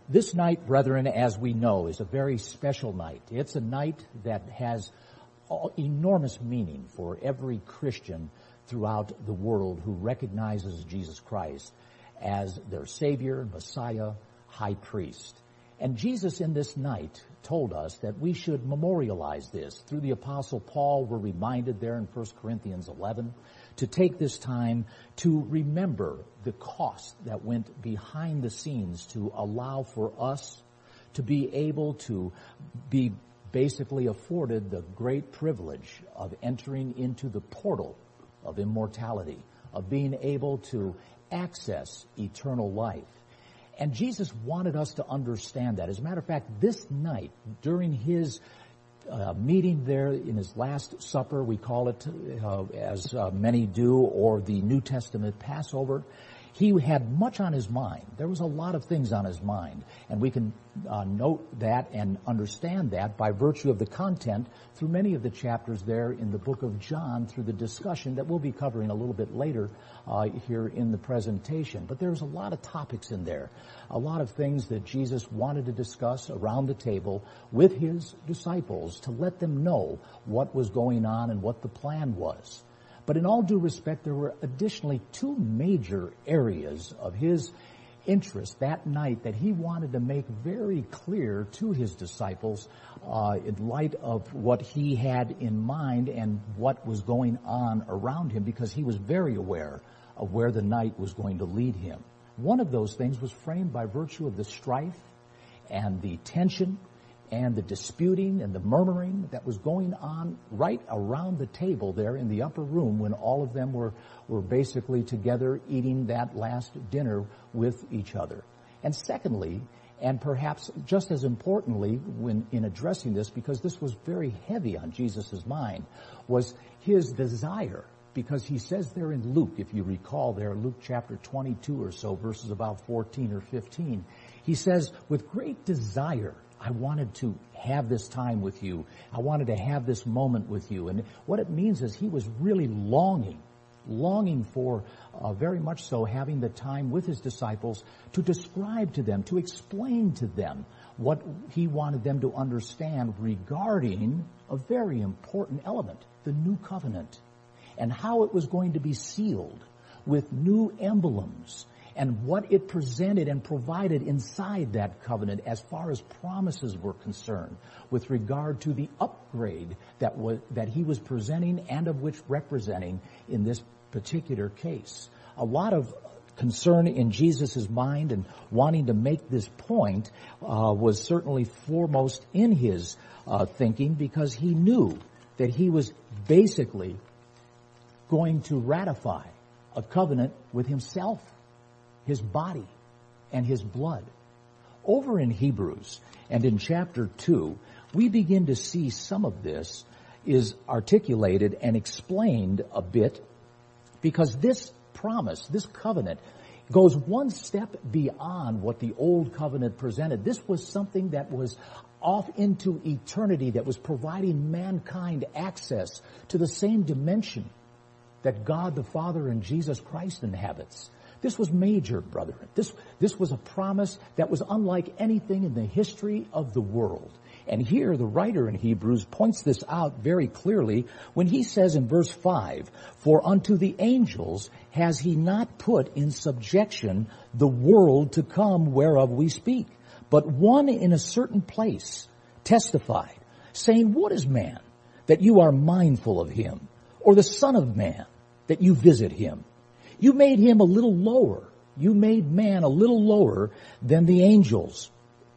This night, brethren, as we know, is a very special night. It's a night that has enormous meaning for every Christian throughout the world who recognizes Jesus Christ as their Savior, Messiah, High Priest. And Jesus in this night told us that we should memorialize this. Through the Apostle Paul, we're reminded there in 1 Corinthians 11 to take this time to remember the cost that went behind the scenes to allow for us to be able to be basically afforded the great privilege of entering into the portal of immortality, of being able to access eternal life. And Jesus wanted us to understand that. As a matter of fact, this night, during his meeting there in his Last Supper, we call it, as many do, or the New Testament Passover, he had much on his mind. There was a lot of things on his mind, and we can note that and understand that by virtue of the content through many of the chapters there in the book of John, through the discussion that we'll be covering a little bit later here in the presentation. But there's a lot of topics in there, a lot of things that Jesus wanted to discuss around the table with his disciples to let them know what was going on and what the plan was. But in all due respect, there were additionally two major areas of his interest that night that he wanted to make very clear to his disciples in light of what he had in mind and what was going on around him, because he was very aware of where the night was going to lead him. One of those things was framed by virtue of the strife and the tension and the disputing and the murmuring that was going on right around the table there in the upper room when all of them were basically together eating that last dinner with each other. And secondly, and perhaps just as importantly when in addressing this, because this was very heavy on Jesus' mind, was his desire. Because he says there in Luke, if you recall there, Luke chapter 22 or so, verses about 14 or 15, he says, with great desire, I wanted to have this time with you. I wanted to have this moment with you. And what it means is he was really longing for very much so having the time with his disciples to describe to them, to explain to them what he wanted them to understand regarding a very important element, the new covenant, and how it was going to be sealed with new emblems and what it presented and provided inside that covenant as far as promises were concerned with regard to the upgrade that he was presenting and of which representing in this particular case. A lot of concern in Jesus' mind and wanting to make this point was certainly foremost in his thinking, because he knew that he was basically going to ratify a covenant with himself, his body, and his blood. Over in Hebrews and in chapter 2, we begin to see some of this is articulated and explained a bit, because this promise, this covenant, goes one step beyond what the old covenant presented. This was something that was off into eternity, that was providing mankind access to the same dimension that God the Father and Jesus Christ inhabits. This was major, brethren. This was a promise that was unlike anything in the history of the world. And here the writer in Hebrews points this out very clearly when he says in verse 5, "For unto the angels has he not put in subjection the world to come whereof we speak, but one in a certain place testified, saying, What is man, that you are mindful of him? Or the son of man, that you visit him? You made him a little lower. You made man a little lower than the angels.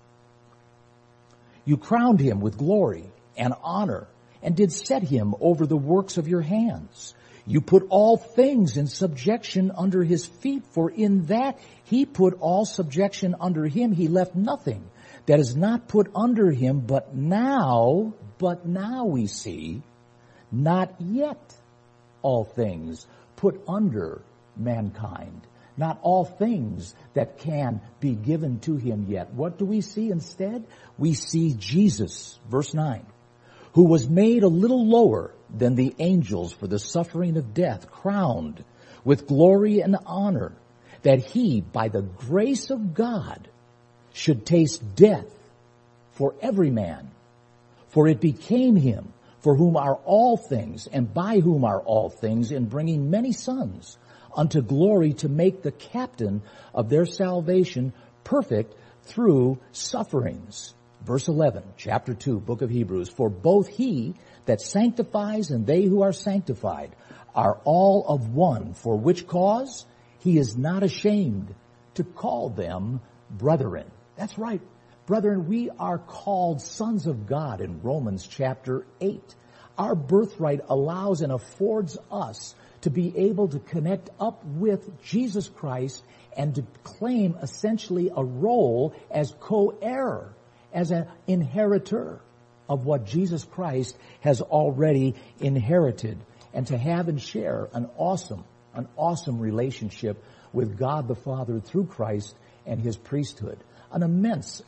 You crowned him with glory and honor, and did set him over the works of your hands. You put all things in subjection under his feet, for in that he put all subjection under him, he left nothing that is not put under him. But now we see, not yet all things put under mankind. Not all things that can be given to him yet. What do we see instead? We see Jesus, verse 9, who was made a little lower than the angels for the suffering of death, crowned with glory and honor, that he, by the grace of God, should taste death for every man. For it became him, for whom are all things, and by whom are all things, in bringing many sons unto glory, to make the captain of their salvation perfect through sufferings. Verse 11, chapter 2, book of Hebrews. For both he that sanctifies and they who are sanctified are all of one, for which cause he is not ashamed to call them brethren. That's right. Brethren, we are called sons of God in Romans chapter 8. Our birthright allows and affords us to be able to connect up with Jesus Christ and to claim essentially a role as co-heir, as an inheritor of what Jesus Christ has already inherited, and to have and share an awesome relationship with God the Father through Christ and his priesthood. An immense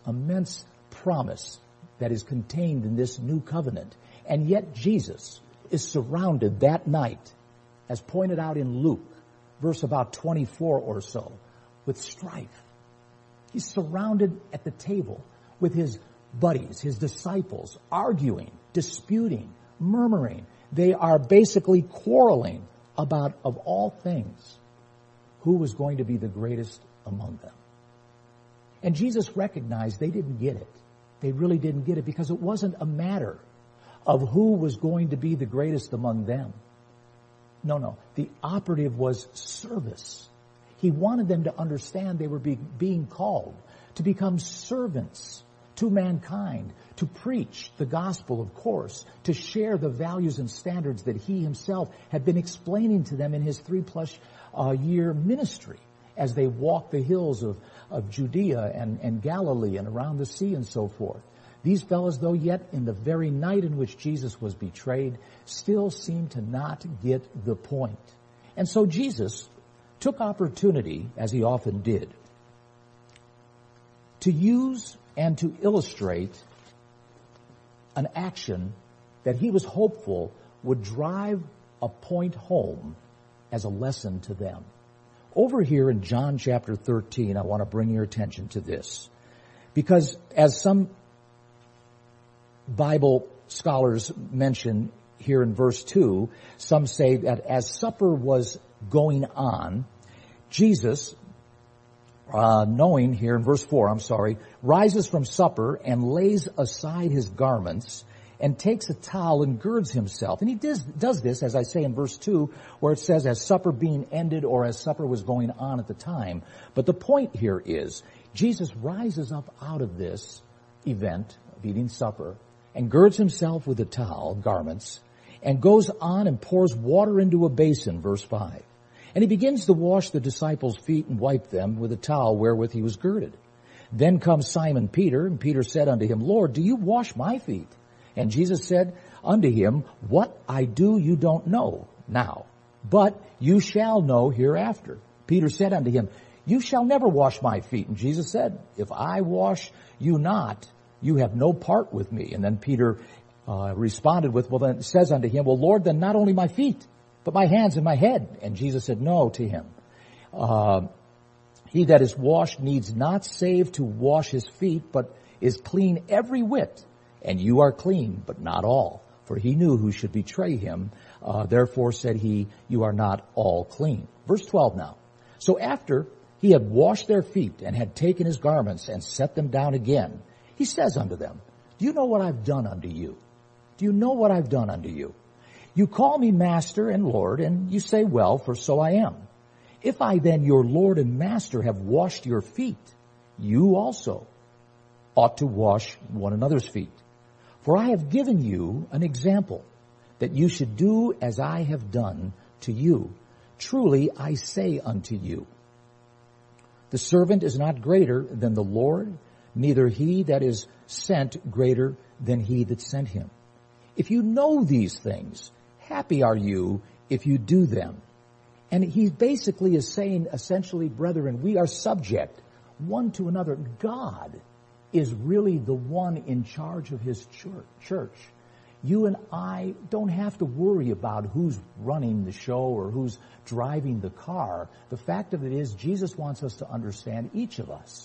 promise that is contained in this new covenant. And yet Jesus is surrounded that night, as pointed out in Luke, verse about 24 or so, with strife. He's surrounded at the table with his buddies, his disciples, arguing, disputing, murmuring. They are basically quarreling about, of all things, who was going to be the greatest among them. And Jesus recognized they didn't get it. They really didn't get it, because it wasn't a matter of who was going to be the greatest among them. No. The operative was service. He wanted them to understand they were being called to become servants to mankind, to preach the gospel, of course, to share the values and standards that he himself had been explaining to them in his 3+ year ministry as they walked the hills of Judea and Galilee and around the sea and so forth. These fellows, though yet in the very night in which Jesus was betrayed, still seemed to not get the point. And so Jesus took opportunity, as he often did, to use and to illustrate an action that he was hopeful would drive a point home as a lesson to them. Over here in John chapter 13, I want to bring your attention to this, because as some Bible scholars mention here in verse 2, some say that as supper was going on, Jesus, knowing here in verse 4, rises from supper and lays aside his garments and takes a towel and girds himself. And he does this, as I say in verse 2, where it says as supper being ended or as supper was going on at the time. But the point here is Jesus rises up out of this event of eating supper and girds himself with a towel, garments, and goes on and pours water into a basin, verse 5. And he begins to wash the disciples' feet and wipe them with a towel wherewith he was girded. Then comes Simon Peter, and Peter said unto him, Lord, do you wash my feet? And Jesus said unto him, What I do you don't know now, but you shall know hereafter. Peter said unto him, You shall never wash my feet. And Jesus said, If I wash you not, you have no part with me. And then Peter responded with, then says unto him, Well, Lord, then not only my feet, but my hands and my head. And Jesus said no to him. He that is washed needs not save to wash his feet, but is clean every whit. And you are clean, but not all. For he knew who should betray him. Therefore said he, You are not all clean. Verse 12 now. So after he had washed their feet and had taken his garments and set them down again, he says unto them, Do you know what I've done unto you? Do you know what I've done unto you? You call me Master and Lord, and you say, Well, for so I am. If I then, your Lord and Master, have washed your feet, you also ought to wash one another's feet. For I have given you an example, that you should do as I have done to you. Truly I say unto you, the servant is not greater than the Lord, neither he that is sent greater than he that sent him. If you know these things, happy are you if you do them. And he basically is saying, essentially, brethren, we are subject one to another. God is really the one in charge of his church. You and I don't have to worry about who's running the show or who's driving the car. The fact of it is, Jesus wants us to understand, each of us,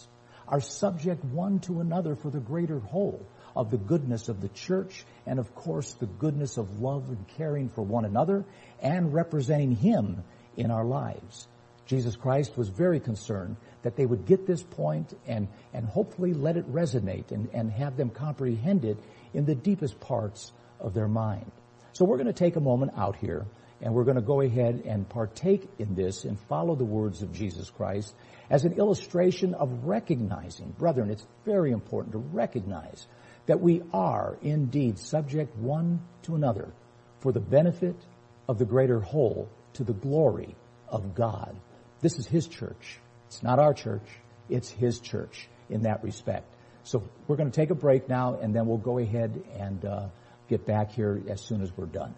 are subject one to another for the greater whole of the goodness of the church and, of course, the goodness of love and caring for one another and representing Him in our lives. Jesus Christ was very concerned that they would get this point and hopefully let it resonate and have them comprehend it in the deepest parts of their mind. So we're going to take a moment out here, and we're going to go ahead and partake in this and follow the words of Jesus Christ as an illustration of recognizing, brethren, it's very important to recognize that we are indeed subject one to another for the benefit of the greater whole, to the glory of God. This is His church. It's not our church. It's His church in that respect. So we're going to take a break now, and then we'll go ahead and get back here as soon as we're done.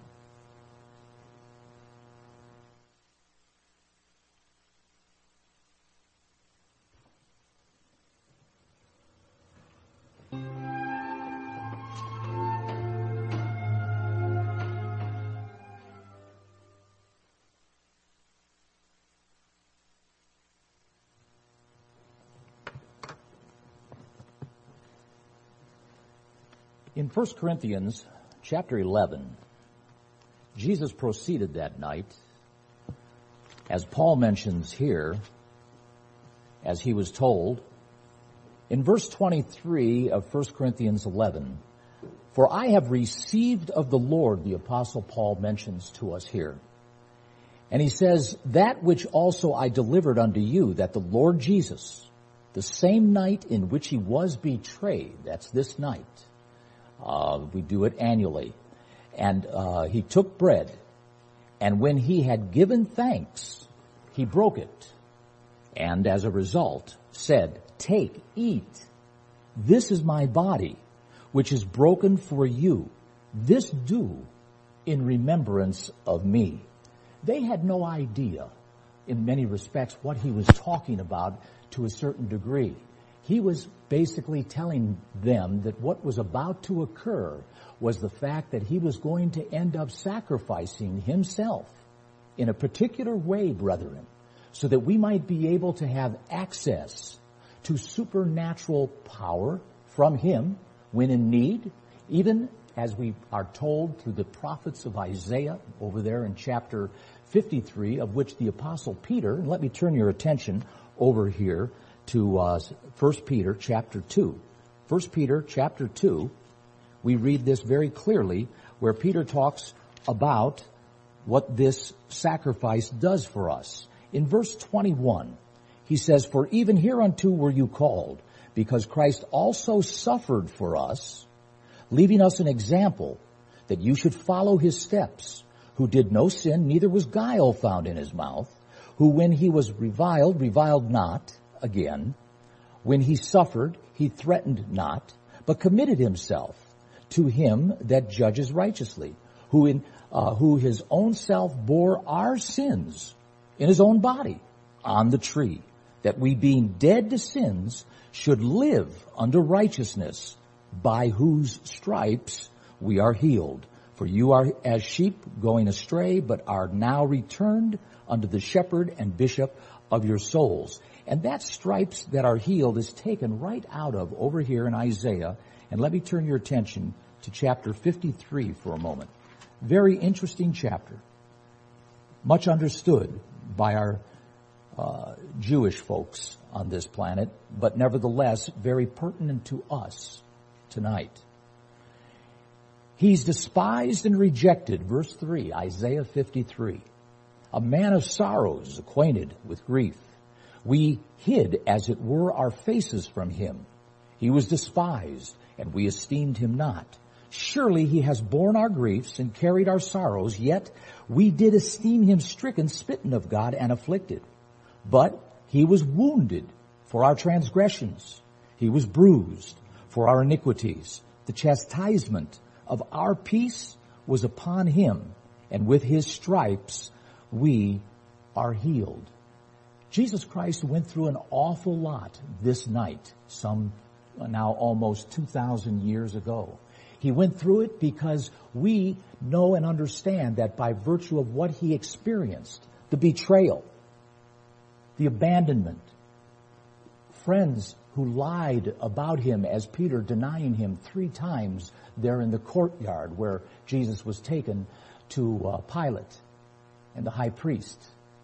In 1 Corinthians chapter 11, Jesus proceeded that night, as Paul mentions here, as he was told. In verse 23 of 1 Corinthians 11, "For I have received of the Lord," the Apostle Paul mentions to us here. And he says, "That which also I delivered unto you, that the Lord Jesus, the same night in which He was betrayed," that's this night, we do it annually. "And He took bread, and when He had given thanks, He broke it, and as a result said, 'Take, eat. This is my body, which is broken for you. This do in remembrance of me.'" They had no idea, in many respects, what He was talking about to a certain degree. He was basically telling them that what was about to occur was the fact that He was going to end up sacrificing Himself in a particular way, brethren, so that we might be able to have access to supernatural power from Him when in need, even as we are told through the prophets of Isaiah over there in chapter 53, of which the Apostle Peter, and let me turn your attention over here to 1 Peter chapter 2. 1 Peter chapter 2, we read this very clearly, where Peter talks about what this sacrifice does for us. In verse 21, he says, "For even hereunto were you called, because Christ also suffered for us, leaving us an example, that you should follow His steps, who did no sin, neither was guile found in His mouth, who when He was reviled, reviled not again. When He suffered, He threatened not, but committed Himself to Him that judges righteously, who His own self bore our sins in His own body on the tree, that we being dead to sins should live unto righteousness, by whose stripes we are healed. For you are as sheep going astray, but are now returned unto the shepherd and bishop of your souls." And that stripes that are healed is taken right out of over here in Isaiah. And let me turn your attention to chapter 53 for a moment. Very interesting chapter. Much understood by our Jewish folks on this planet, but nevertheless very pertinent to us tonight. "He's despised and rejected," verse 3, Isaiah 53. "A man of sorrows, acquainted with grief. We hid, as it were, our faces from Him. He was despised, and we esteemed Him not. Surely He has borne our griefs and carried our sorrows, yet we did esteem Him stricken, smitten of God, and afflicted. But He was wounded for our transgressions. He was bruised for our iniquities. The chastisement of our peace was upon Him, and with His stripes we are healed." Jesus Christ went through an awful lot this night, some now almost 2,000 years ago. He went through it because we know and understand that by virtue of what He experienced, the betrayal, the abandonment, friends who lied about him as Peter denying him 3 times there in the courtyard where Jesus was taken to Pilate and the high priest.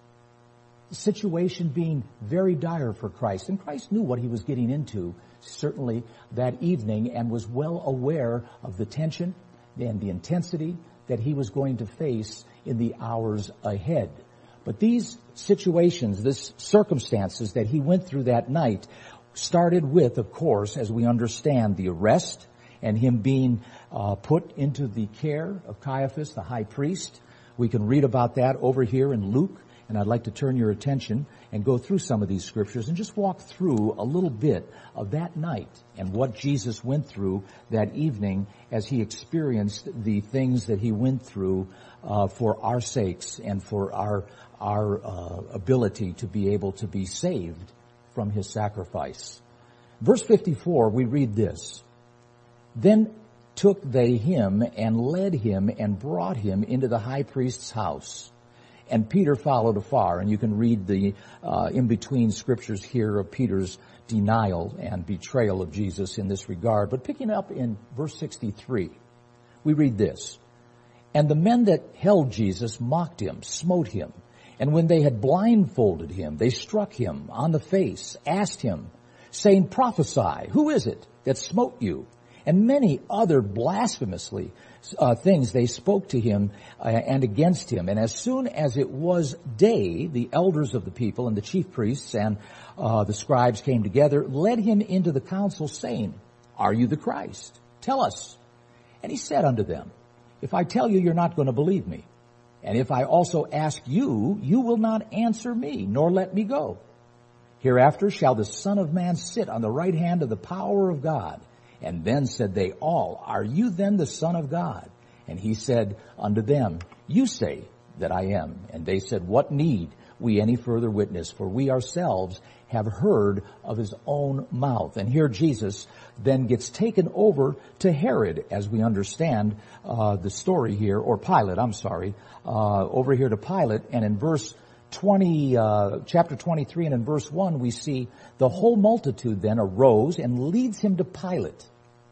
The situation being very dire for Christ. And Christ knew what he was getting into, certainly that evening, and was well aware of the tension and the intensity that he was going to face in the hours ahead. But these situations, this circumstances that he went through that night started with, of course, as we understand, the arrest and him being put into the care of Caiaphas, the high priest. We can read about that over here in Luke, and I'd like to turn your attention and go through some of these scriptures and just walk through a little bit of that night and what Jesus went through that evening as he experienced the things that he went through for our sakes and for our ability to be able to be saved from his sacrifice. Verse 54, we read this. Then took they him and led him and brought him into the high priest's house. And Peter followed afar. And you can read the in-between scriptures here of Peter's denial and betrayal of Jesus in this regard. But picking up in verse 63, we read this. And the men that held Jesus mocked him, smote him. And when they had blindfolded him, they struck him on the face, asked him, saying, Prophesy, who is it that smote you? And many other blasphemously things they spoke to him and against him. And as soon as it was day, the elders of the people and the chief priests and the scribes came together, led him into the council, saying, Are you the Christ? Tell us. And he said unto them, If I tell you, you're not going to believe me. And if I also ask you, you will not answer me, nor let me go. Hereafter shall the Son of Man sit on the right hand of the power of God. And then said they all, Are you then the Son of God? And he said unto them, You say that I am. And they said, What need we any further witness? For we ourselves have heard of his own mouth. And here Jesus then gets taken over to Herod, as we understand the story here, or Pilate, over here to Pilate. And in verse 20, chapter 23 and in verse 1, we see the whole multitude then arose and leads him to Pilate.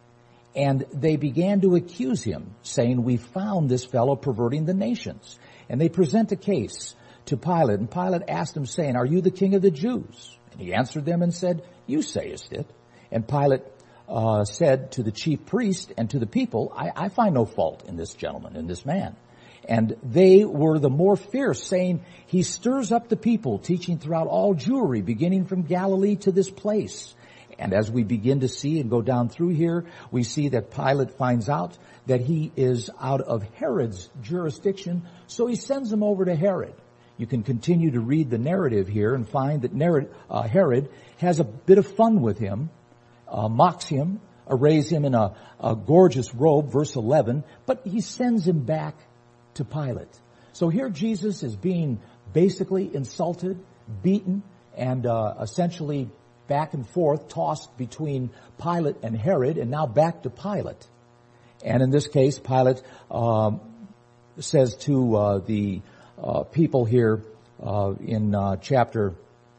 And they began to accuse him, saying, We found this fellow perverting the nations. And they present a case to Pilate. And Pilate asked him, saying, Are you the king of the Jews? And he answered them and said, You sayest it. And Pilate said to the chief priest and to the people, I find no fault in this gentleman, in this man. And they were the more fierce, saying, He stirs up the people, teaching throughout all Jewry, beginning from Galilee to this place. And as we begin to see and go down through here, we see that Pilate finds out that he is out of Herod's jurisdiction, so he sends him over to Herod. You can continue to read the narrative here and find that Herod has a bit of fun with him, mocks him, arrays him in a gorgeous robe, verse 11, but he sends him back to Pilate. So here Jesus is being basically insulted, beaten, and essentially back and forth, tossed between Pilate and Herod, and now back to Pilate. And in this case, Pilate says to the people here in chapter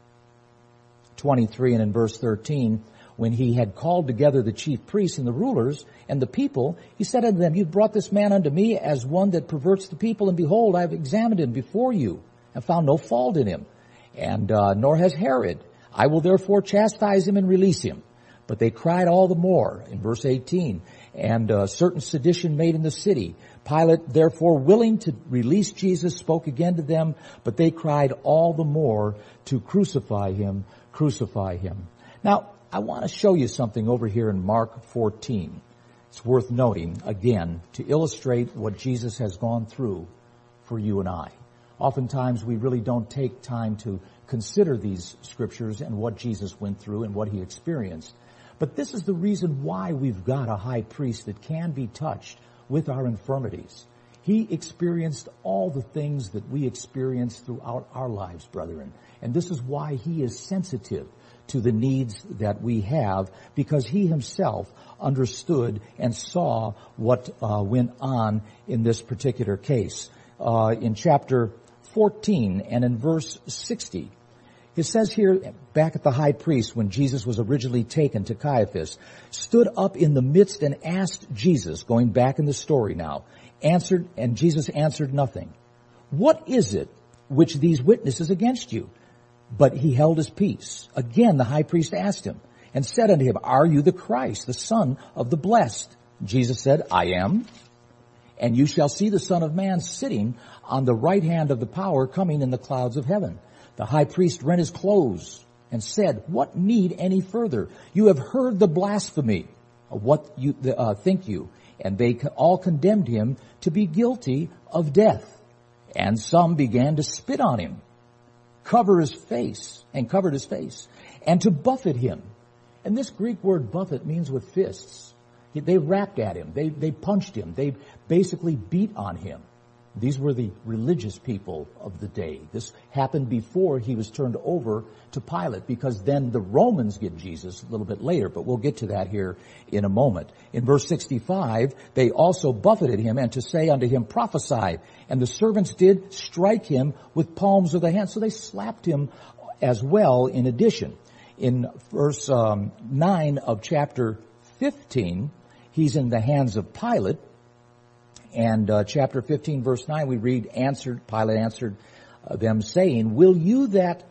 23 and in verse 13, when he had called together the chief priests and the rulers and the people, he said unto them, You've brought this man unto me as one that perverts the people, and behold, I have examined him before you and found no fault in him, and nor has Herod. I will therefore chastise him and release him. But they cried all the more, in verse 18, and certain sedition made in the city. Pilate, therefore, willing to release Jesus, spoke again to them, but they cried all the more to crucify him, crucify him. Now, I want to show you something over here in Mark 14. It's worth noting, again, to illustrate what Jesus has gone through for you and I. Oftentimes, we really don't take time to consider these scriptures and what Jesus went through and what he experienced. But this is the reason why we've got a high priest that can be touched with our infirmities. He experienced all the things that we experience throughout our lives, brethren. And this is why he is sensitive to the needs that we have, because he himself understood and saw what went on in this particular case. In chapter 14 and in verse 60, It says here, back at the high priest, when Jesus was originally taken to Caiaphas, stood up in the midst and asked Jesus, going back in the story now, and Jesus answered nothing. What is it which these witnesses against you? But he held his peace. Again the high priest asked him, and said unto him, Are you the Christ, the Son of the Blessed? Jesus said, I am. And you shall see the Son of Man sitting on the right hand of the power, coming in the clouds of heaven. The high priest rent his clothes and said, What need any further? You have heard the blasphemy. What think you? And they all condemned him to be guilty of death. And some began to spit on him, covered his face, and to buffet him. And this Greek word buffet means with fists. They rapped at him. They punched him. They basically beat on him. These were the religious people of the day. This happened before he was turned over to Pilate, because then the Romans get Jesus a little bit later, but we'll get to that here in a moment. In verse 65, they also buffeted him, and to say unto him, Prophesy. And the servants did strike him with palms of the hand. So they slapped him as well in addition. In verse 9 of chapter 15, he's in the hands of Pilate. And chapter 15, verse 9, we read, Pilate answered them, saying, Will you that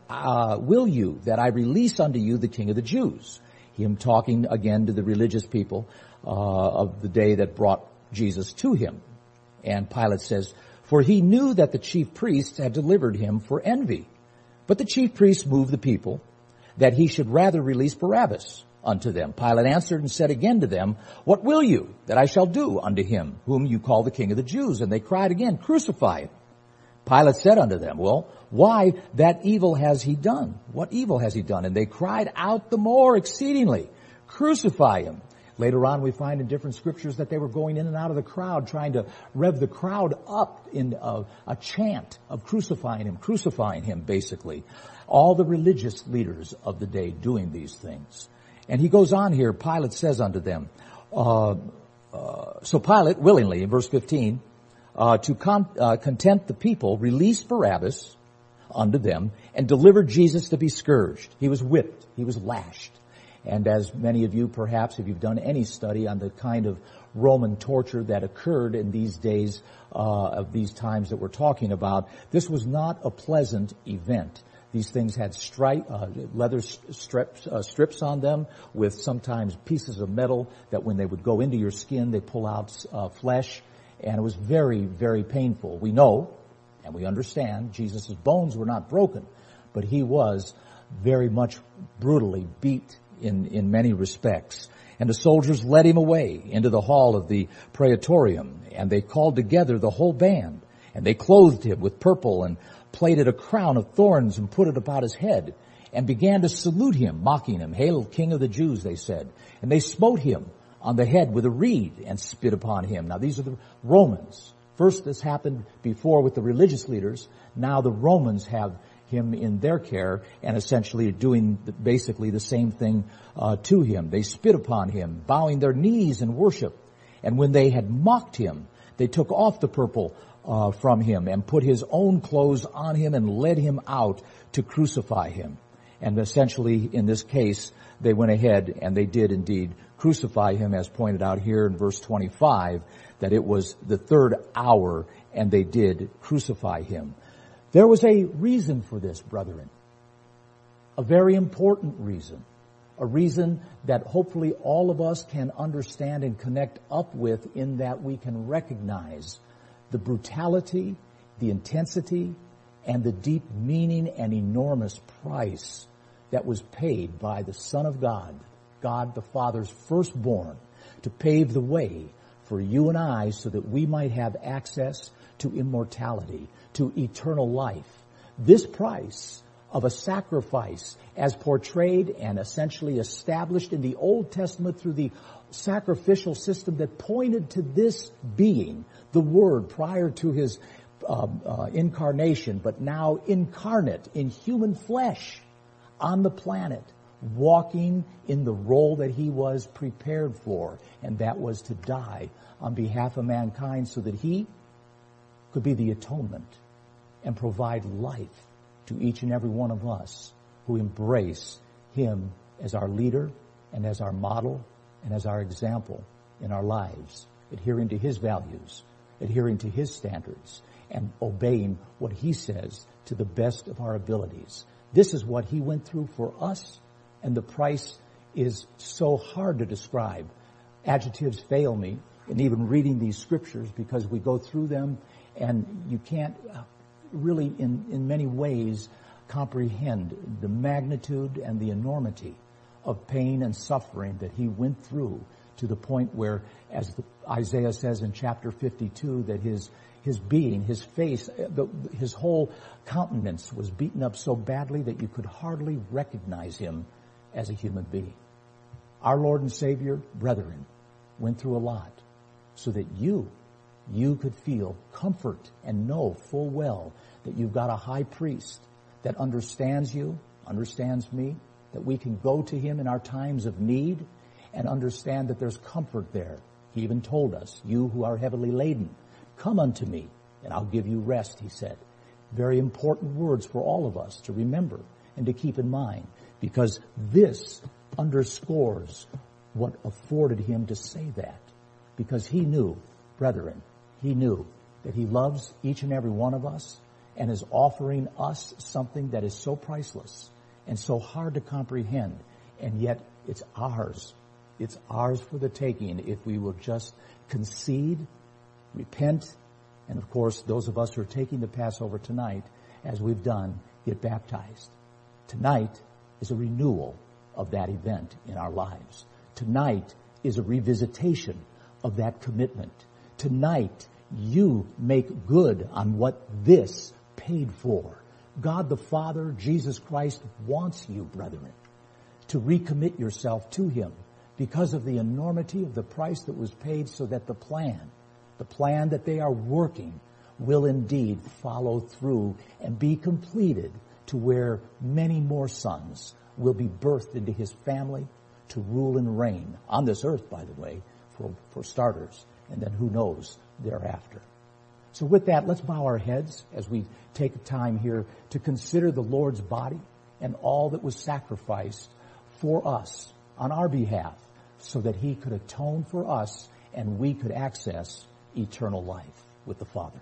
I release unto you the King of the Jews? Him talking again to the religious people of the day that brought Jesus to him. And Pilate says, For he knew that the chief priests had delivered him for envy. But the chief priests moved the people, that he should rather release Barabbas unto them. Pilate answered and said again to them, What will you that I shall do unto him whom you call the King of the Jews? And they cried again, Crucify him. Pilate said unto them, Well, why that evil has he done? What evil has he done? And they cried out the more exceedingly, Crucify him. Later on we find in different scriptures that they were going in and out of the crowd, trying to rev the crowd up in a chant of crucifying him, basically. All the religious leaders of the day doing these things. And he goes on here, Pilate says unto them, so Pilate willingly, in verse 15, to content the people, released Barabbas unto them and delivered Jesus to be scourged. He was whipped. He was lashed. And as many of you, perhaps, if you've done any study on the kind of Roman torture that occurred in these days of these times that we're talking about, this was not a pleasant event. These things had leather strips on them with sometimes pieces of metal that when they would go into your skin, they pull out flesh. And it was very, very painful. We know and we understand Jesus' bones were not broken, but he was very much brutally beat in many respects. And the soldiers led him away into the hall of the praetorium, and they called together the whole band, and they clothed him with purple and plaited a crown of thorns and put it about his head, and began to salute him, mocking him. Hail, King of the Jews, they said. And they smote him on the head with a reed and spit upon him. Now these are the Romans. First this happened before with the religious leaders. Now the Romans have him in their care and essentially doing basically the same thing to him. They spit upon him, bowing their knees in worship. And when they had mocked him, they took off the purple from him and put his own clothes on him and led him out to crucify him. And essentially in this case, they went ahead and they did indeed crucify him, as pointed out here in verse 25, that it was the third hour and they did crucify him. There was a reason for this, brethren. A very important reason. A reason that hopefully all of us can understand and connect up with, in that we can recognize the brutality, the intensity, and the deep meaning and enormous price that was paid by the Son of God, God the Father's firstborn, to pave the way for you and I so that we might have access to immortality, to eternal life. This price of a sacrifice, as portrayed and essentially established in the Old Testament through the sacrificial system that pointed to this being, the Word, prior to his incarnation, but now incarnate in human flesh on the planet, walking in the role that he was prepared for, and that was to die on behalf of mankind so that he could be the atonement and provide life to each and every one of us who embrace Him as our leader and as our model and as our example in our lives, adhering to His values, adhering to His standards, and obeying what He says to the best of our abilities. This is what He went through for us, and the price is so hard to describe. Adjectives fail me in even reading these scriptures because we go through them and you can't really in many ways comprehend the magnitude and the enormity of pain and suffering that He went through, to the point where, as Isaiah says in chapter 52, that his being, his face, his whole countenance was beaten up so badly that you could hardly recognize Him as a human being. Our Lord and Savior, brethren, went through a lot so that you could feel comfort and know full well that you've got a high priest that understands you, understands me, that we can go to Him in our times of need and understand that there's comfort there. He even told us, "You who are heavily laden, come unto me, and I'll give you rest," He said. Very important words for all of us to remember and to keep in mind, because this underscores what afforded Him to say that. Because He knew, brethren, He knew that He loves each and every one of us and is offering us something that is so priceless and so hard to comprehend, and yet it's ours. It's ours for the taking if we will just concede, repent, and of course, those of us who are taking the Passover tonight, as we've done, get baptized. Tonight is a renewal of that event in our lives. Tonight is a revisitation of that commitment. Tonight, you make good on what this paid for. God the Father, Jesus Christ, wants you, brethren, to recommit yourself to Him because of the enormity of the price that was paid, so that the plan that they are working will indeed follow through and be completed, to where many more sons will be birthed into His family to rule and reign on this earth, by the way, for starters, and then who knows thereafter. So with that, let's bow our heads as we take time here to consider the Lord's body and all that was sacrificed for us on our behalf, so that He could atone for us and we could access eternal life with the Father.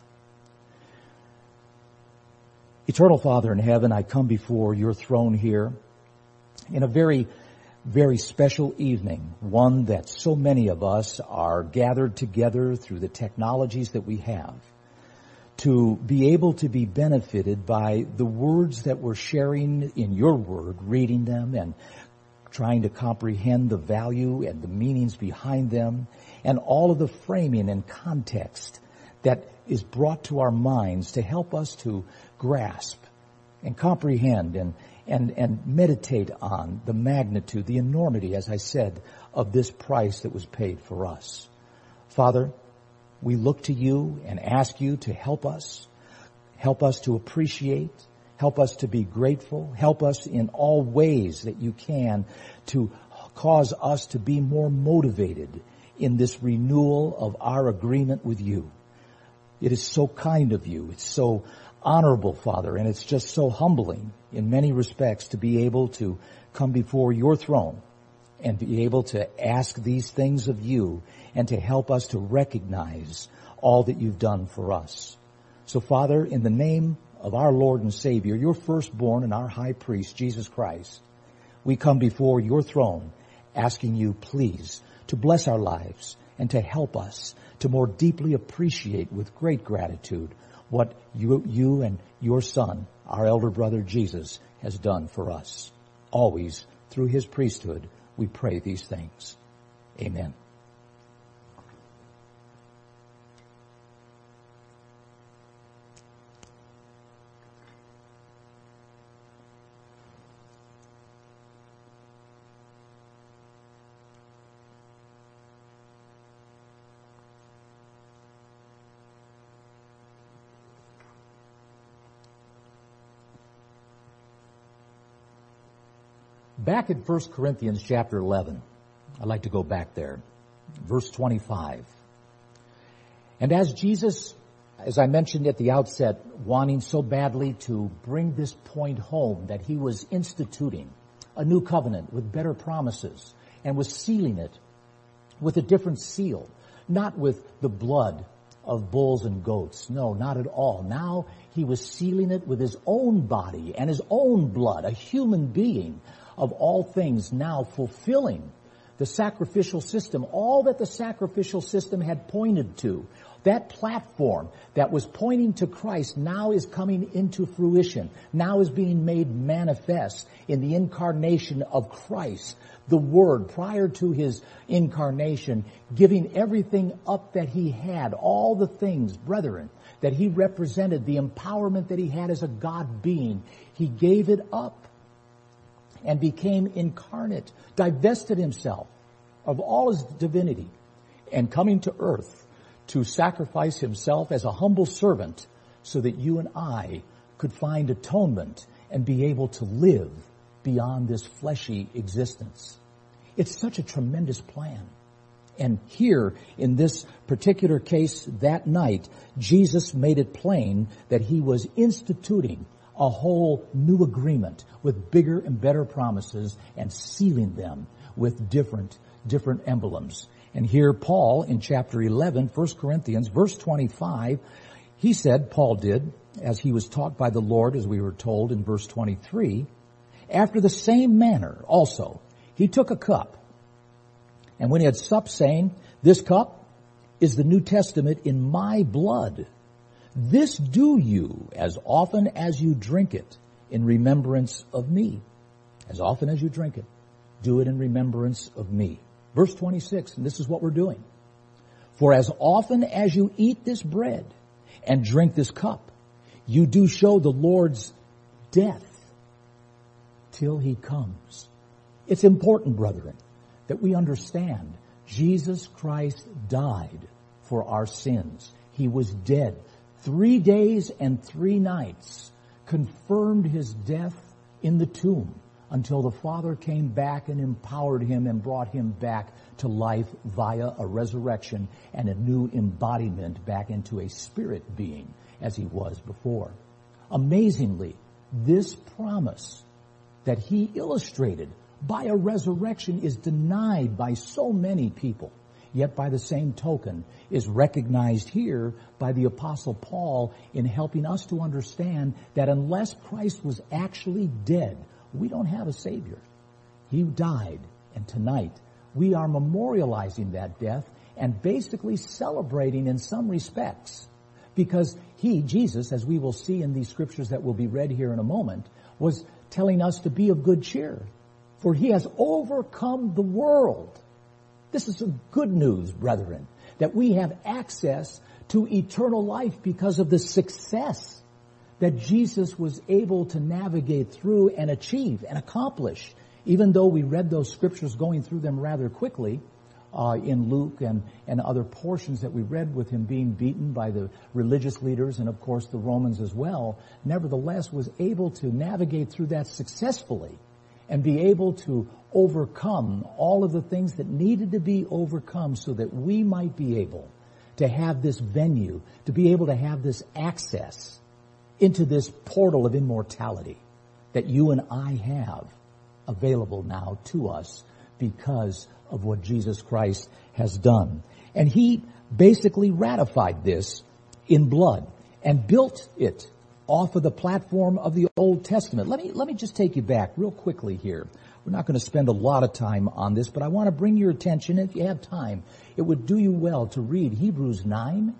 Eternal Father in heaven, I come before your throne here in a very, very special evening, one that so many of us are gathered together through the technologies that we have, to be able to be benefited by the words that we're sharing in your word, reading them and trying to comprehend the value and the meanings behind them, and all of the framing and context that is brought to our minds to help us to grasp and comprehend and meditate on the magnitude, the enormity, as I said, of this price that was paid for us. Father, we look to you and ask you to help us to appreciate, help us to be grateful, help us in all ways that you can to cause us to be more motivated in this renewal of our agreement with you. It is so kind of you. It's so honorable, Father, and it's just so humbling in many respects to be able to come before your throne and be able to ask these things of you and to help us to recognize all that you've done for us. So, Father, in the name of our Lord and Savior, your firstborn and our high priest, Jesus Christ, we come before your throne asking you, please, to bless our lives and to help us to more deeply appreciate with great gratitude what you and your Son, our elder brother Jesus, has done for us. Always through his priesthood, we pray these things. Amen. Back in 1 Corinthians chapter 11, I'd like to go back there. Verse 25. And as Jesus as I mentioned at the outset, wanting so badly to bring this point home that he was instituting a new covenant with better promises and was sealing it with a different seal, not with the blood of bulls and goats. No, not at all. Now he was sealing it with his own body and his own blood, a human being of all things, now fulfilling the sacrificial system, all that the sacrificial system had pointed to. That platform that was pointing to Christ now is coming into fruition, now is being made manifest in the incarnation of Christ, the Word, prior to his incarnation, giving everything up that he had, all the things, brethren, that he represented, the empowerment that he had as a God being. He gave it up and became incarnate, divested himself of all his divinity, and coming to earth to sacrifice himself as a humble servant so that you and I could find atonement and be able to live beyond this fleshy existence. It's such a tremendous plan. And here, in this particular case, that night, Jesus made it plain that he was instituting a whole new agreement with bigger and better promises and sealing them with different emblems. And here Paul, in chapter 11, 1 Corinthians, verse 25, he said, Paul did, as he was taught by the Lord, as we were told in verse 23, after the same manner also, he took a cup, and when he had supped, saying, this cup is the New Testament in my blood. This do you as often as you drink it in remembrance of me. As often as you drink it, do it in remembrance of me. Verse 26, and this is what we're doing. For as often as you eat this bread and drink this cup, you do show the Lord's death till he comes. It's important, brethren, that we understand Jesus Christ died for our sins. He was dead. 3 days and 3 nights confirmed his death in the tomb, until the Father came back and empowered him and brought him back to life via a resurrection and a new embodiment back into a spirit being as he was before. Amazingly, this promise that he illustrated by a resurrection is denied by so many people, yet by the same token is recognized here by the Apostle Paul in helping us to understand that unless Christ was actually dead, we don't have a Savior. He died, and tonight we are memorializing that death and basically celebrating in some respects, because he, Jesus, as we will see in these scriptures that will be read here in a moment, was telling us to be of good cheer, for he has overcome the world. This is some good news, brethren, that we have access to eternal life because of the success that Jesus was able to navigate through and achieve and accomplish, even though we read those scriptures going through them rather quickly in Luke and other portions that we read with him being beaten by the religious leaders and, of course, the Romans as well, nevertheless was able to navigate through that successfully and be able to overcome all of the things that needed to be overcome so that we might be able to have this venue, to be able to have this access into this portal of immortality that you and I have available now to us because of what Jesus Christ has done. And he basically ratified this in blood and built it off of the platform of the Old Testament. Let me just take you back real quickly here. We're not going to spend a lot of time on this, but I want to bring your attention, if you have time, it would do you well to read Hebrews 9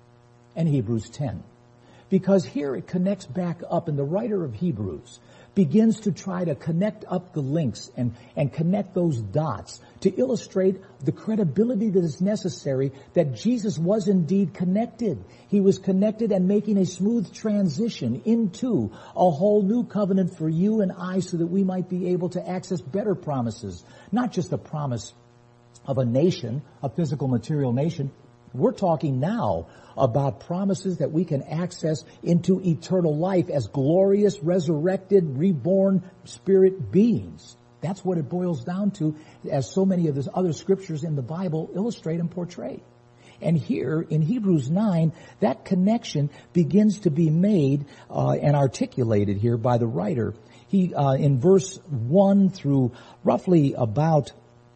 and Hebrews 10. Because here it connects back up, and the writer of Hebrews begins to try to connect up the links and connect those dots to illustrate the credibility that is necessary that Jesus was indeed connected. He was connected and making a smooth transition into a whole new covenant for you and I so that we might be able to access better promises. Not just a promise of a nation, a physical material nation. We're talking now about promises that we can access into eternal life as glorious, resurrected, reborn spirit beings. That's what it boils down to, as so many of the other scriptures in the Bible illustrate and portray. And here in Hebrews 9, that connection begins to be made and articulated here by the writer. He in verse 1 through roughly about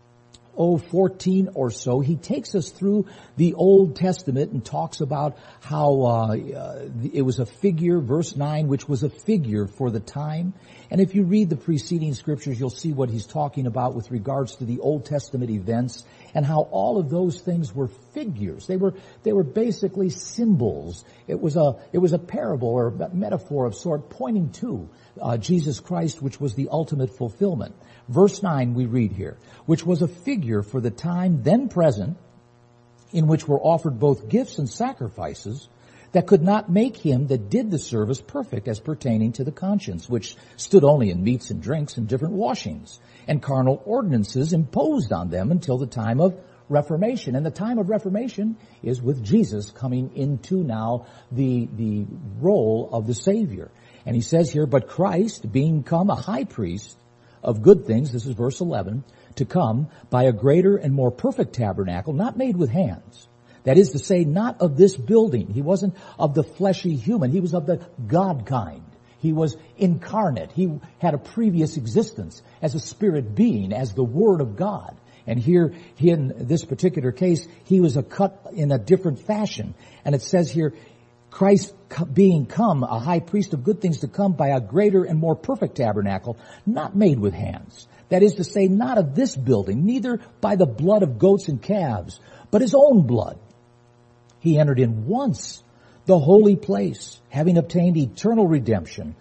14 or so, he takes us through the Old Testament and talks about how it was a figure, verse 9, which was a figure for the time. And if you read the preceding scriptures, you'll see what he's talking about with regards to the Old Testament events and how all of those things were figures. They were basically symbols. It was a parable or a metaphor of sort pointing to Jesus Christ, which was the ultimate fulfillment. Verse 9 we read here, which was a figure for the time then present, in which were offered both gifts and sacrifices that could not make him that did the service perfect as pertaining to the conscience, which stood only in meats and drinks and different washings, and carnal ordinances imposed on them until the time of Reformation. And the time of Reformation is with Jesus coming into now the role of the Savior. And he says here, but Christ, being come a high priest of good things, this is verse 11, to come by a greater and more perfect tabernacle, not made with hands. That is to say, not of this building. He wasn't of the fleshy human. He was of the God kind. He was incarnate. He had a previous existence as a spirit being, as the Word of God. And here, in this particular case, he was cut in a different fashion. And it says here, Christ being come, a high priest of good things to come by a greater and more perfect tabernacle, not made with hands. That is to say, not of this building, neither by the blood of goats and calves, but his own blood. He entered in once the holy place, having obtained eternal redemption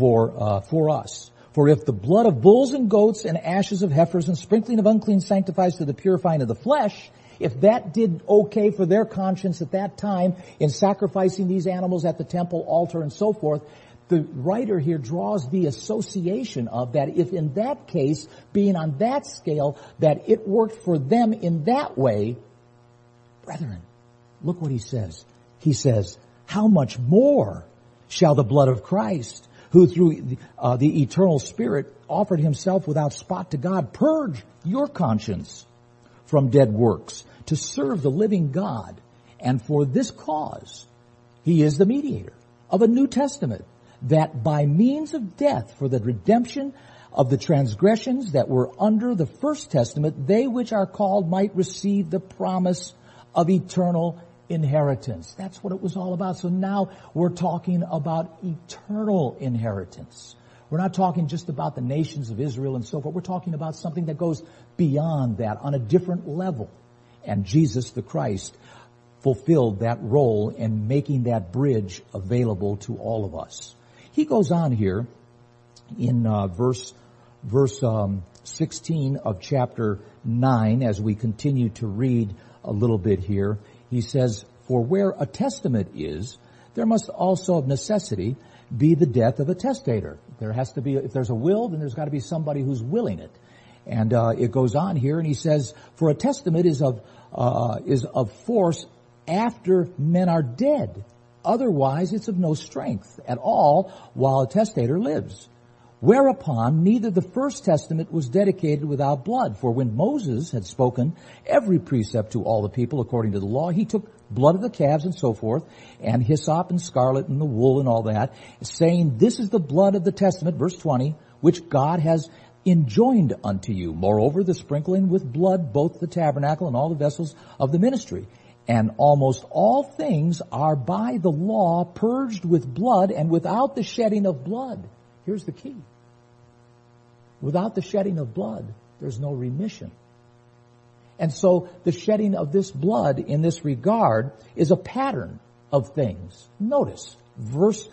for us. For if the blood of bulls and goats and ashes of heifers and sprinkling of unclean sanctifies to the purifying of the flesh, if that did okay for their conscience at that time in sacrificing these animals at the temple altar and so forth, the writer here draws the association of that if in that case, being on that scale, that it worked for them in that way, brethren, look what he says. He says, how much more shall the blood of Christ, who through the eternal Spirit offered himself without spot to God, purge your conscience from dead works to serve the living God. And for this cause, he is the mediator of a New Testament, that by means of death for the redemption of the transgressions that were under the first testament, they which are called might receive the promise of eternal inheritance. That's what it was all about. So now we're talking about eternal inheritance. We're not talking just about the nations of Israel and so forth. We're talking about something that goes beyond that on a different level. And Jesus the Christ fulfilled that role in making that bridge available to all of us. He goes on here in verse 16 of chapter 9 as we continue to read a little bit here. He says, for where a testament is, there must also of necessity be the death of a testator. There has to be, if there's a will, then there's got to be somebody who's willing it. And it goes on here, and he says, for a testament is of force after men are dead. Otherwise, it's of no strength at all while a testator lives. Whereupon neither the first testament was dedicated without blood. For when Moses had spoken every precept to all the people according to the law, he took blood of the calves and so forth, and hyssop and scarlet and the wool and all that, saying, this is the blood of the testament, verse 20, which God has enjoined unto you. Moreover, the sprinkling with blood, both the tabernacle and all the vessels of the ministry. And almost all things are by the law purged with blood, and without the shedding of blood. Here's the key. Without the shedding of blood, there's no remission. And so the shedding of this blood in this regard is a pattern of things. Notice verse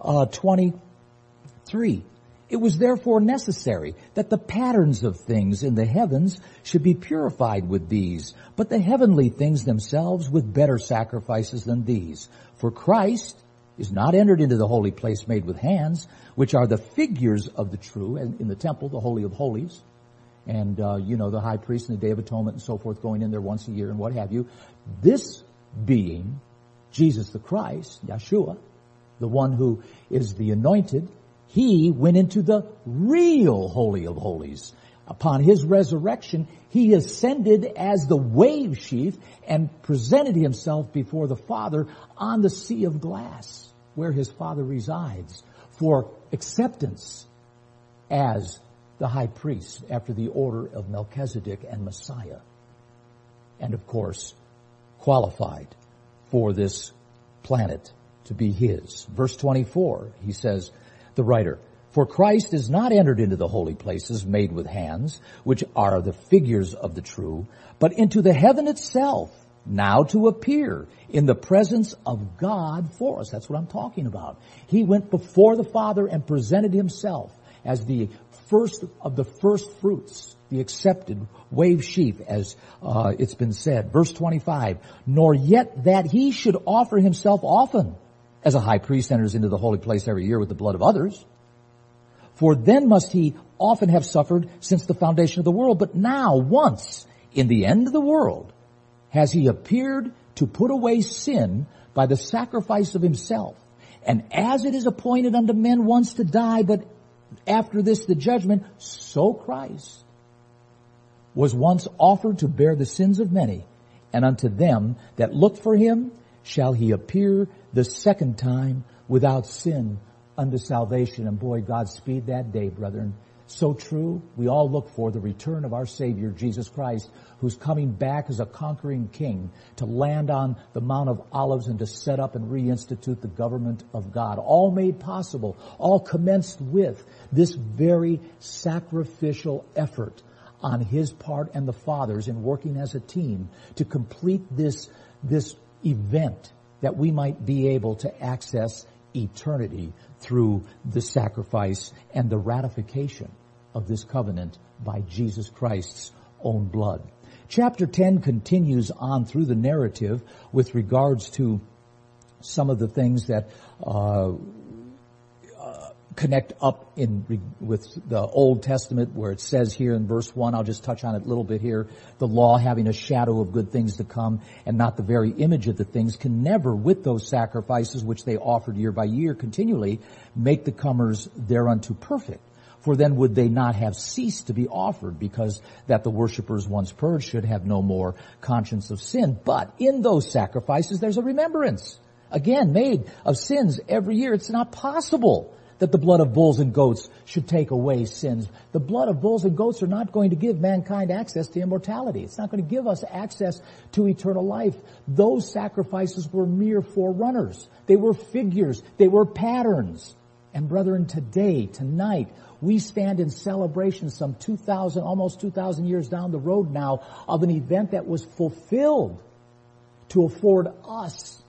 23. It was therefore necessary that the patterns of things in the heavens should be purified with these, but the heavenly things themselves with better sacrifices than these. For Christ is not entered into the holy place made with hands, which are the figures of the true, and in the temple, the Holy of Holies, and the high priest and the Day of Atonement and so forth, going in there once a year and what have you. This being Jesus the Christ, Yeshua, the one who is the anointed, he went into the real Holy of Holies, Upon his resurrection, he ascended as the wave sheaf and presented himself before the Father on the sea of glass, where his Father resides, for acceptance as the high priest after the order of Melchizedek and Messiah. And of course, qualified for this planet to be his. Verse 24, he says, the writer, for Christ is not entered into the holy places made with hands, which are the figures of the true, but into the heaven itself, now to appear in the presence of God for us. That's what I'm talking about. He went before the Father and presented himself as the first of the first fruits, the accepted wave sheaf, as it's been said. Verse 25, nor yet that he should offer himself often, as a high priest enters into the holy place every year with the blood of others. For then must he often have suffered since the foundation of the world. But now, once, in the end of the world, has he appeared to put away sin by the sacrifice of himself. And as it is appointed unto men once to die, but after this the judgment, so Christ was once offered to bear the sins of many. And unto them that look for him shall he appear the second time without sin unto salvation. And boy, Godspeed that day, brethren. So true. We all look for the return of our Savior, Jesus Christ, who's coming back as a conquering king to land on the Mount of Olives and to set up and reinstitute the government of God. All made possible, all commenced with this very sacrificial effort on his part and the Father's in working as a team to complete this event that we might be able to access eternity through the sacrifice and the ratification of this covenant by Jesus Christ's own blood. Chapter 10 continues on through the narrative with regards to some of the things that connect up with the Old Testament, where it says here in verse 1, I'll just touch on it a little bit here, the law having a shadow of good things to come and not the very image of the things, can never, with those sacrifices which they offered year by year continually, make the comers thereunto perfect. For then would they not have ceased to be offered, because that the worshippers once purged should have no more conscience of sin. But in those sacrifices there's a remembrance, again, made of sins every year. It's not possible that the blood of bulls and goats should take away sins. The blood of bulls and goats are not going to give mankind access to immortality. It's not going to give us access to eternal life. Those sacrifices were mere forerunners. They were figures. They were patterns. And brethren, today, tonight, we stand in celebration some 2,000, almost 2,000 years down the road now, of an event that was fulfilled to afford us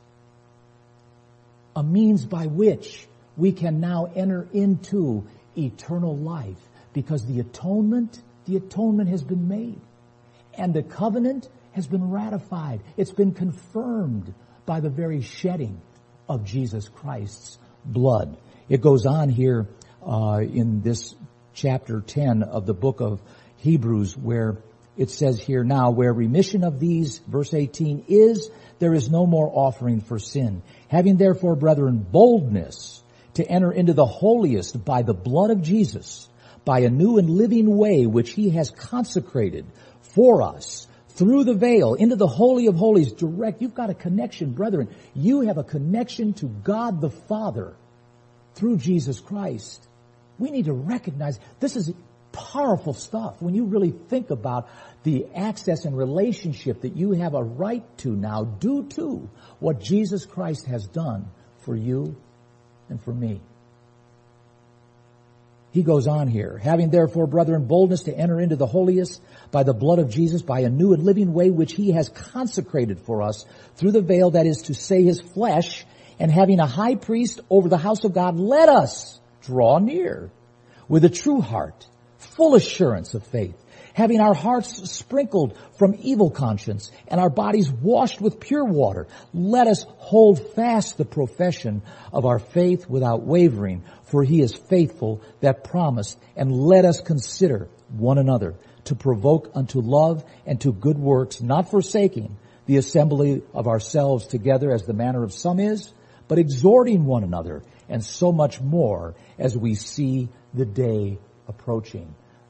a means by which we can now enter into eternal life, because the atonement has been made. And the covenant has been ratified. It's been confirmed by the very shedding of Jesus Christ's blood. It goes on here in this chapter 10 of the book of Hebrews, where it says here, now where remission of these, verse 18, is, there is no more offering for sin. Having therefore, brethren, boldness to enter into the holiest by the blood of Jesus, by a new and living way which he has consecrated for us through the veil into the Holy of Holies direct. You've got a connection, brethren. You have a connection to God the Father through Jesus Christ. We need to recognize this is powerful stuff when you really think about the access and relationship that you have a right to now due to what Jesus Christ has done for you and for me. He goes on here, having therefore, brethren, boldness to enter into the holiest by the blood of Jesus, by a new and living way which he has consecrated for us through the veil, that is to say, his flesh, and having a high priest over the house of God, let us draw near with a true heart, full assurance of faith, having our hearts sprinkled from evil conscience and our bodies washed with pure water. Let us hold fast the profession of our faith without wavering, for he is faithful that promised. And let us consider one another to provoke unto love and to good works, not forsaking the assembly of ourselves together as the manner of some is, but exhorting one another, and so much more as we see the day approaching.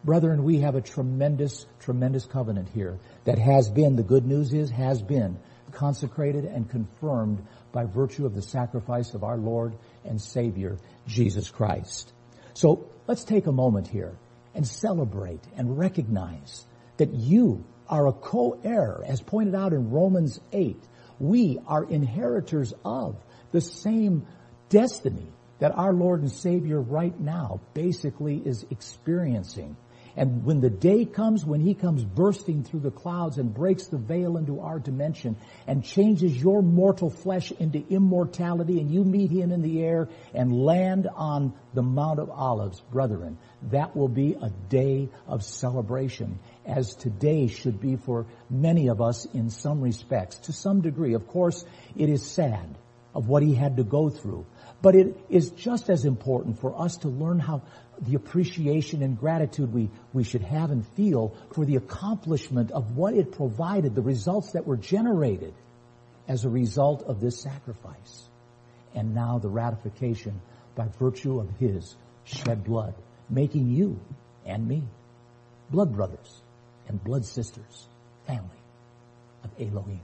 Brethren, we have a tremendous, tremendous covenant here that has been, the good news is, has been consecrated and confirmed by virtue of the sacrifice of our Lord and Savior, Jesus Christ. So let's take a moment here and celebrate and recognize that you are a co-heir, as pointed out in Romans 8. We are inheritors of the same destiny that our Lord and Savior right now basically is experiencing. And when the day comes, when He comes bursting through the clouds and breaks the veil into our dimension and changes your mortal flesh into immortality, and you meet Him in the air and land on the Mount of Olives, brethren, that will be a day of celebration, as today should be for many of us in some respects, to some degree. Of course, it is sad of what He had to go through, but it is just as important for us to learn how the appreciation and gratitude we should have and feel for the accomplishment of what it provided, the results that were generated as a result of this sacrifice. And now the ratification by virtue of His shed blood, making you and me blood brothers and blood sisters, family of Elohim.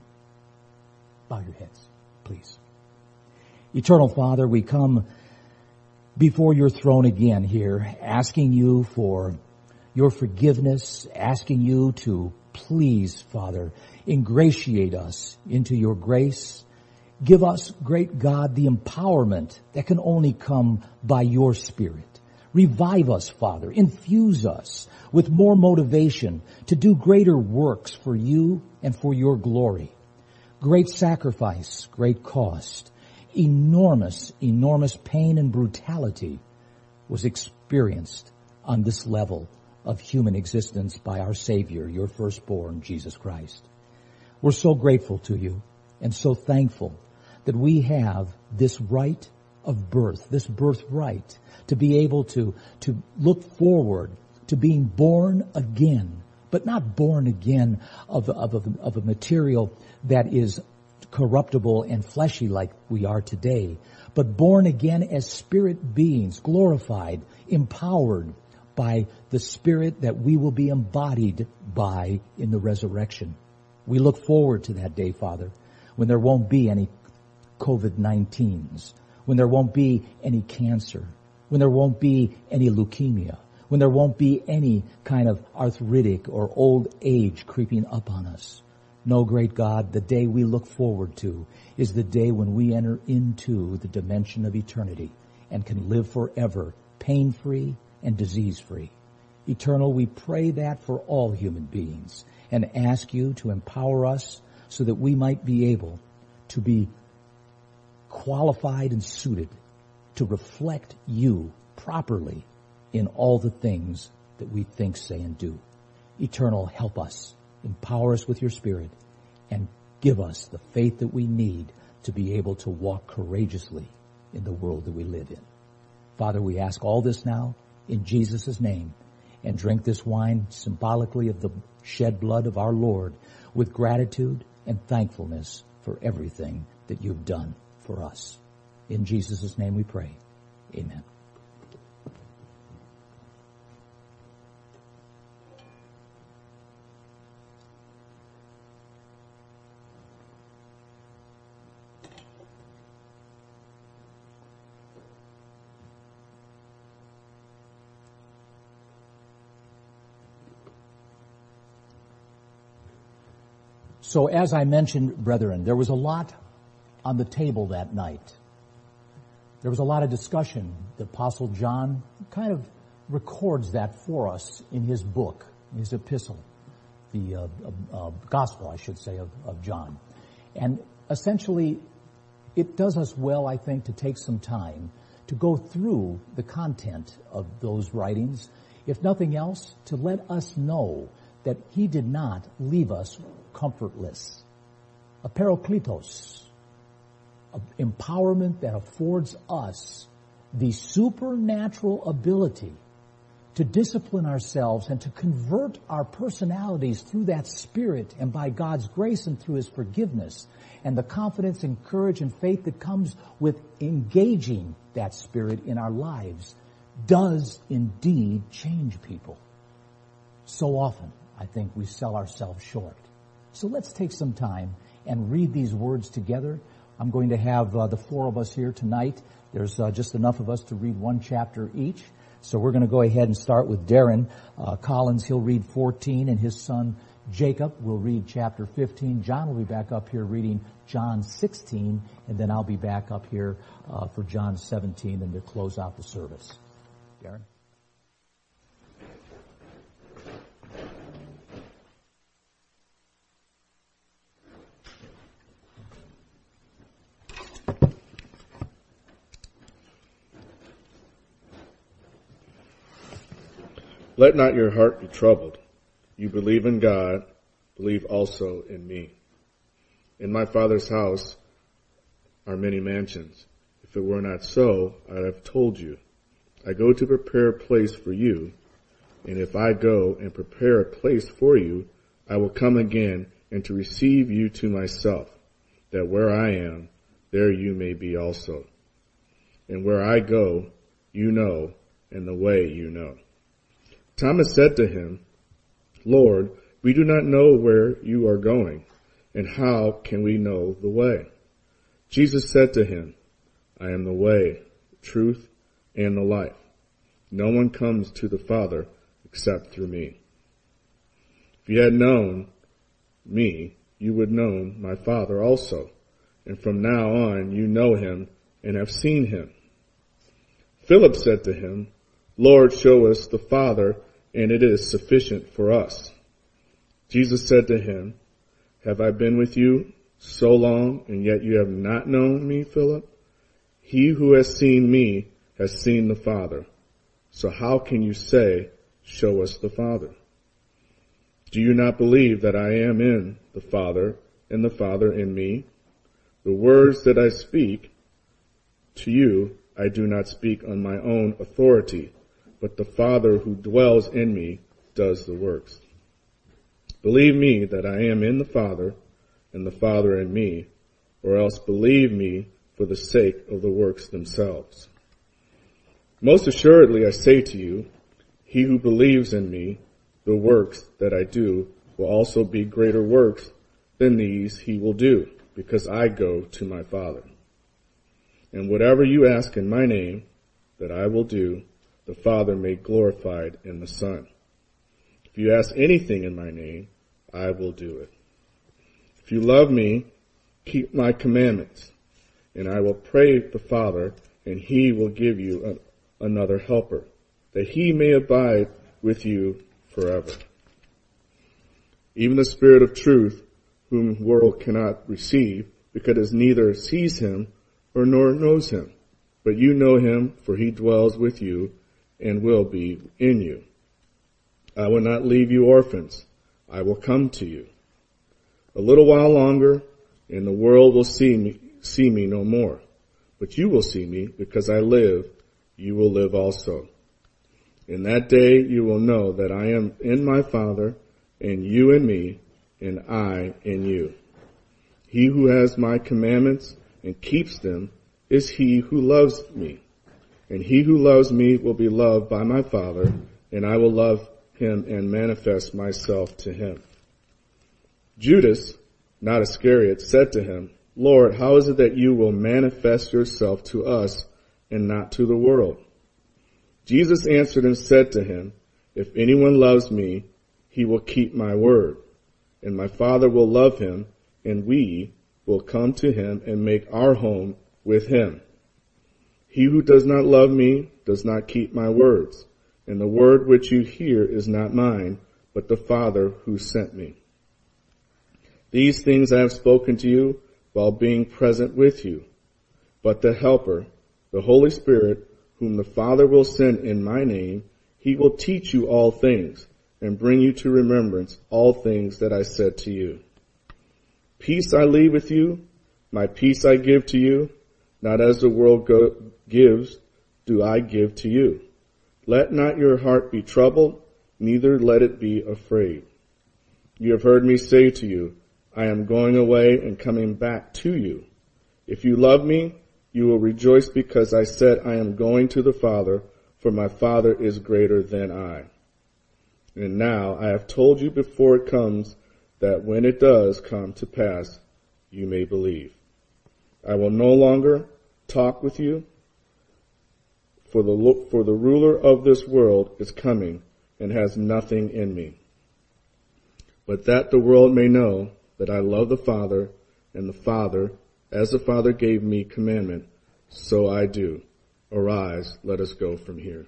Bow your heads, please. Eternal Father, we come before your throne again here, asking you for your forgiveness, asking you to please, Father, ingratiate us into your grace. Give us, great God, the empowerment that can only come by your Spirit. Revive us, Father. Infuse us with more motivation to do greater works for you and for your glory. Great sacrifice, great cost. Enormous, enormous pain and brutality was experienced on this level of human existence by our Savior, your firstborn, Jesus Christ. We're so grateful to you and so thankful that we have this right of birth, this birthright, to be able to look forward to being born again, but not born again of a material that is corruptible and fleshy like we are today, but born again as spirit beings, glorified, empowered by the Spirit that we will be embodied by in the resurrection. We look forward to that day, Father, when there won't be any COVID-19s, when there won't be any cancer, when there won't be any leukemia, when there won't be any kind of arthritic or old age creeping up on us. No, great God, the day we look forward to is the day when we enter into the dimension of eternity and can live forever, pain-free and disease-free. Eternal, we pray that for all human beings and ask you to empower us so that we might be able to be qualified and suited to reflect you properly in all the things that we think, say, and do. Eternal, help us. Empower us with your Spirit and give us the faith that we need to be able to walk courageously in the world that we live in. Father, we ask all this now in Jesus' name, and drink this wine symbolically of the shed blood of our Lord with gratitude and thankfulness for everything that you've done for us. In Jesus' name we pray. Amen. So as I mentioned, brethren, there was a lot on the table that night. There was a lot of discussion. The Apostle John kind of records that for us in his book, his epistle, the gospel, I should say, of John. And essentially, it does us well, I think, to take some time to go through the content of those writings, if nothing else, to let us know that he did not leave us comfortless. A parakletos, empowerment that affords us the supernatural ability to discipline ourselves and to convert our personalities through that Spirit and by God's grace and through His forgiveness, and the confidence and courage and faith that comes with engaging that Spirit in our lives does indeed change people. So often, I think we sell ourselves short. So let's take some time and read these words together. I'm going to have the four of us here tonight. There's just enough of us to read one chapter each. So we're going to go ahead and start with Darren Collins. He'll read 14, and his son Jacob will read chapter 15. John will be back up here reading John 16, and then I'll be back up here for John 17 and to close out the service. Darren? Let not your heart be troubled. You believe in God, believe also in me. In my Father's house are many mansions. If it were not so, I'd have told you. I go to prepare a place for you, and if I go and prepare a place for you, I will come again and to receive you to myself, that where I am, there you may be also. And where I go, you know, and the way you know. Thomas said to him, Lord, we do not know where you are going, and how can we know the way? Jesus said to him, I am the way, the truth, and the life. No one comes to the Father except through me. If you had known me, you would know my Father also, and from now on you know him and have seen him. Philip said to him, Lord, show us the Father, and it is sufficient for us. Jesus said to him, have I been with you so long, and yet you have not known me, Philip? He who has seen me has seen the Father. So how can you say, show us the Father? Do you not believe that I am in the Father, and the Father in me? The words that I speak to you, I do not speak on my own authority, but the Father who dwells in me does the works. Believe me that I am in the Father, and the Father in me, or else believe me for the sake of the works themselves. Most assuredly I say to you, he who believes in me, the works that I do will also be greater works than these he will do, because I go to my Father. And whatever you ask in my name, that I will do, the Father may be glorified in the Son. If you ask anything in my name, I will do it. If you love me, keep my commandments, and I will pray the Father, and he will give you another helper, that he may abide with you forever. Even the Spirit of truth, whom the world cannot receive, because it neither sees him or nor knows him. But you know him, for he dwells with you and will be in you. I will not leave you orphans. I will come to you. A little while longer, and the world will see me no more. But you will see me, because I live, you will live also. In that day you will know that I am in my Father, and you in me, and I in you. He who has my commandments and keeps them is he who loves me. And he who loves me will be loved by my Father, and I will love him and manifest myself to him. Judas, not Iscariot, said to him, Lord, how is it that you will manifest yourself to us and not to the world? Jesus answered and said to him, if anyone loves me, he will keep my word, and my Father will love him, and we will come to him and make our home with him. He who does not love me does not keep my words, and the word which you hear is not mine, but the Father who sent me. These things I have spoken to you while being present with you. But the Helper, the Holy Spirit, whom the Father will send in my name, he will teach you all things and bring you to remembrance all things that I said to you. Peace I leave with you, my peace I give to you, not as the world gives, do I give to you. Let not your heart be troubled, neither let it be afraid. You have heard me say to you, I am going away and coming back to you. If you love me, you will rejoice because I said I am going to the Father, for my Father is greater than I. And now I have told you before it comes, that when it does come to pass, you may believe. I will no longer talk with you, for the ruler of this world is coming and has nothing in me. But that the world may know that I love the Father, and the Father, as the Father gave me commandment, so I do. Arise, let us go from here.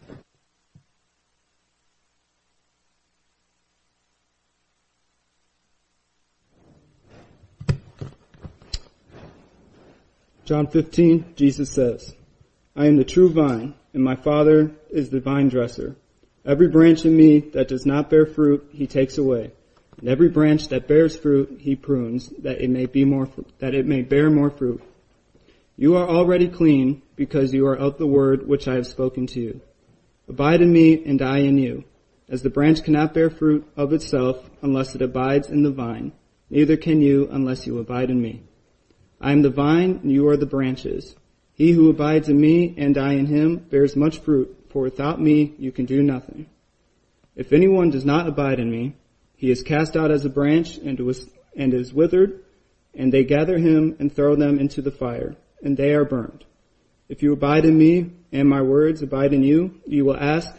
John 15, Jesus says, I am the true vine, and my Father is the vine dresser. Every branch in me that does not bear fruit, he takes away. And every branch that bears fruit, he prunes, that it may bear more fruit. You are already clean, because you are of the word which I have spoken to you. Abide in me, and I in you. As the branch cannot bear fruit of itself unless it abides in the vine, neither can you unless you abide in me. I am the vine, and you are the branches. He who abides in me, and I in him, bears much fruit, for without me you can do nothing. If anyone does not abide in me, he is cast out as a branch and is withered, and they gather him and throw them into the fire, and they are burned. If you abide in me, and my words abide in you, you will ask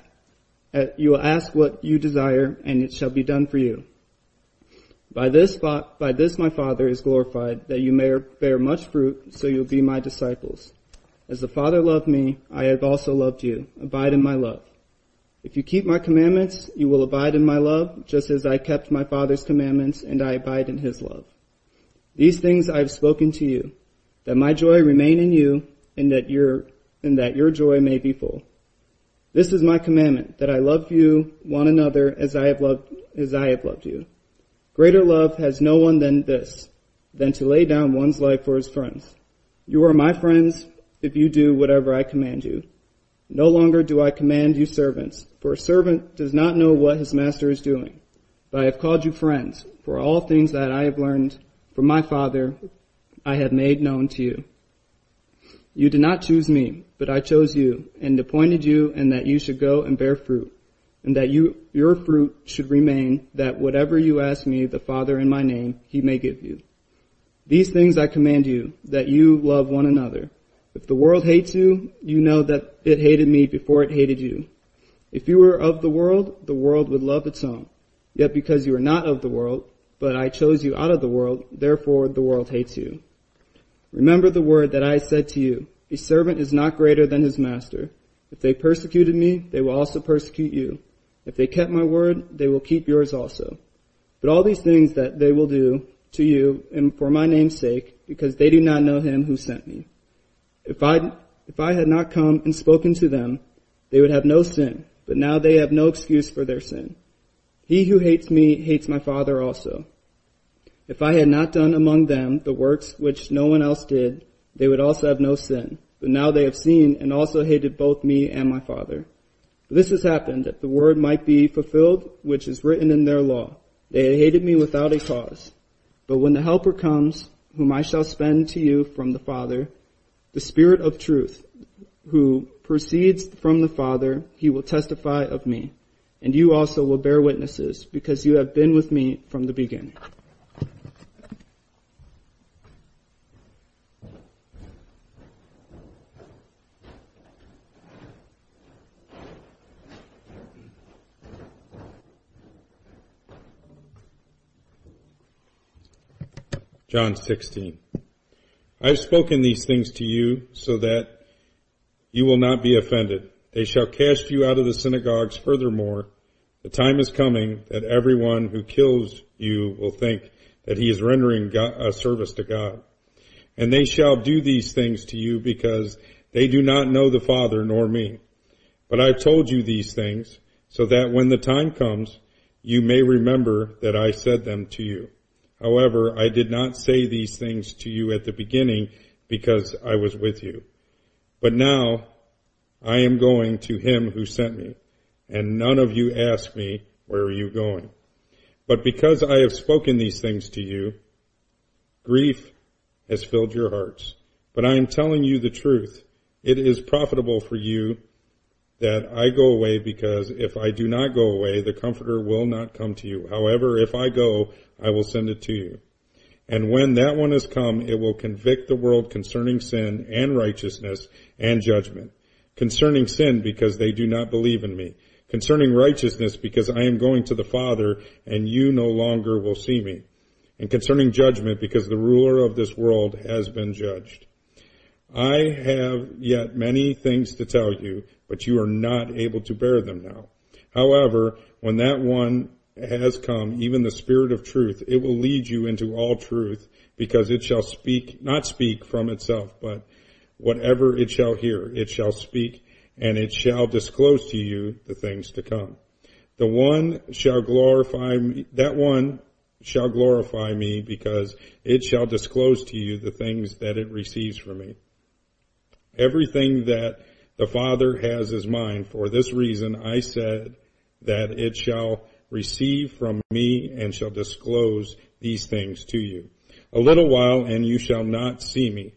what you desire, and it shall be done for you. By this my Father is glorified, that you may bear much fruit, so you'll be my disciples. As the Father loved me, I have also loved you. Abide in my love. If you keep my commandments, you will abide in my love, just as I kept my Father's commandments, and I abide in his love. These things I have spoken to you, that my joy remain in you, and that your joy may be full. This is my commandment, that I love you one another as I have loved you. Greater love has no one than this, than to lay down one's life for his friends. You are my friends if you do whatever I command you. No longer do I command you servants, for a servant does not know what his master is doing. But I have called you friends, for all things that I have learned from my Father I have made known to you. You did not choose me, but I chose you, and appointed you, and that you should go and bear fruit, and that your fruit should remain, that whatever you ask me, the Father in my name, he may give you. These things I command you, that you love one another. If the world hates you, you know that it hated me before it hated you. If you were of the world would love its own. Yet because you are not of the world, but I chose you out of the world, therefore the world hates you. Remember the word that I said to you, a servant is not greater than his master. If they persecuted me, they will also persecute you. If they kept my word, they will keep yours also. But all these things that they will do to you, and for my name's sake, because they do not know him who sent me. If I had not come and spoken to them, they would have no sin, but now they have no excuse for their sin. He who hates me hates my Father also. If I had not done among them the works which no one else did, they would also have no sin. But now they have seen and also hated both me and my Father. But this has happened, that the word might be fulfilled, which is written in their law. They hated me without a cause. But when the Helper comes, whom I shall send to you from the Father, the Spirit of truth, who proceeds from the Father, he will testify of me. And you also will bear witnesses, because you have been with me from the beginning. John 16. I have spoken these things to you so that you will not be offended. They shall cast you out of the synagogues. Furthermore, the time is coming that everyone who kills you will think that he is rendering a service to God. And they shall do these things to you because they do not know the Father nor me. But I have told you these things so that when the time comes, you may remember that I said them to you. However, I did not say these things to you at the beginning because I was with you. But now I am going to him who sent me, and none of you ask me, where are you going? But because I have spoken these things to you, grief has filled your hearts. But I am telling you the truth. It is profitable for you that I go away, because if I do not go away, the Comforter will not come to you. However, if I go, I will send it to you. And when that one has come, it will convict the world concerning sin and righteousness and judgment. Concerning sin, because they do not believe in me. Concerning righteousness, because I am going to the Father, and you no longer will see me. And concerning judgment, because the ruler of this world has been judged. I have yet many things to tell you, but you are not able to bear them now. However, when that one has come, even the Spirit of truth, it will lead you into all truth, because it shall not speak from itself, but whatever it shall hear, it shall speak, and it shall disclose to you the things to come. That one shall glorify me, because it shall disclose to you the things that it receives from me. Everything that the Father has is mine. For this reason I said that it shall receive from me and shall disclose these things to you. A little while and you shall not see me.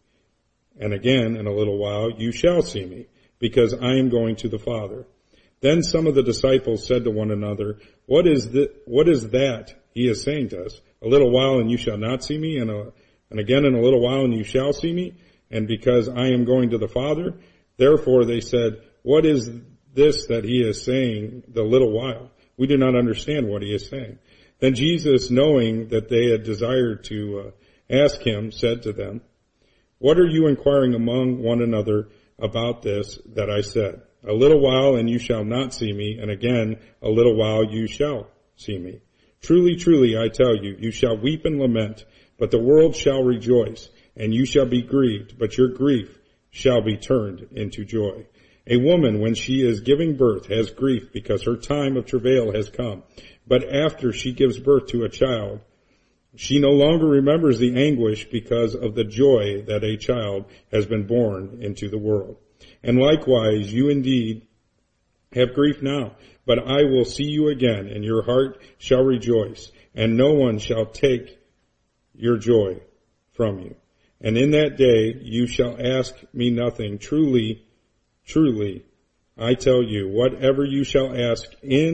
And again in a little while you shall see me, because I am going to the Father. Then some of the disciples said to one another, What is that he is saying to us? A little while and you shall not see me, and again in a little while and you shall see me, and because I am going to the Father? Therefore they said, What is this that he is saying, the little while? We do not understand what he is saying. Then Jesus, knowing that they had desired to ask him, said to them, What are you inquiring among one another about this that I said? A little while and you shall not see me, and again a little while you shall see me. Truly, truly, I tell you, you shall weep and lament, but the world shall rejoice, and you shall be grieved, but your grief shall be turned into joy. A woman, when she is giving birth, has grief because her time of travail has come. But after she gives birth to a child, she no longer remembers the anguish because of the joy that a child has been born into the world. And likewise, you indeed have grief now, but I will see you again, and your heart shall rejoice, and no one shall take your joy from you. And in that day you shall ask me nothing. Truly, truly, I tell you, whatever you shall ask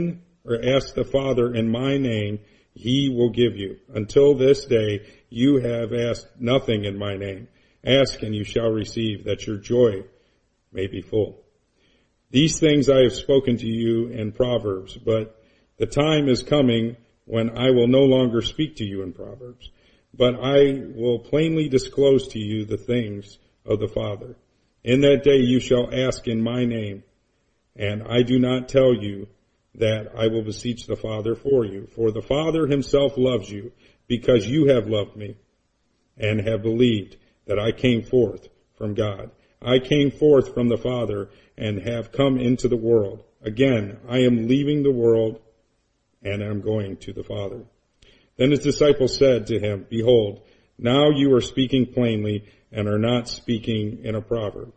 the Father in my name, he will give you. Until this day you have asked nothing in my name. Ask and you shall receive, that your joy may be full. These things I have spoken to you in Proverbs, but the time is coming when I will no longer speak to you in Proverbs, but I will plainly disclose to you the things of the Father. In that day you shall ask in my name, and I do not tell you that I will beseech the Father for you. For the Father himself loves you, because you have loved me, and have believed that I came forth from God. I came forth from the Father, and have come into the world. Again, I am leaving the world, and am going to the Father. Then his disciples said to him, Behold, now you are speaking plainly, and are not speaking in a proverb.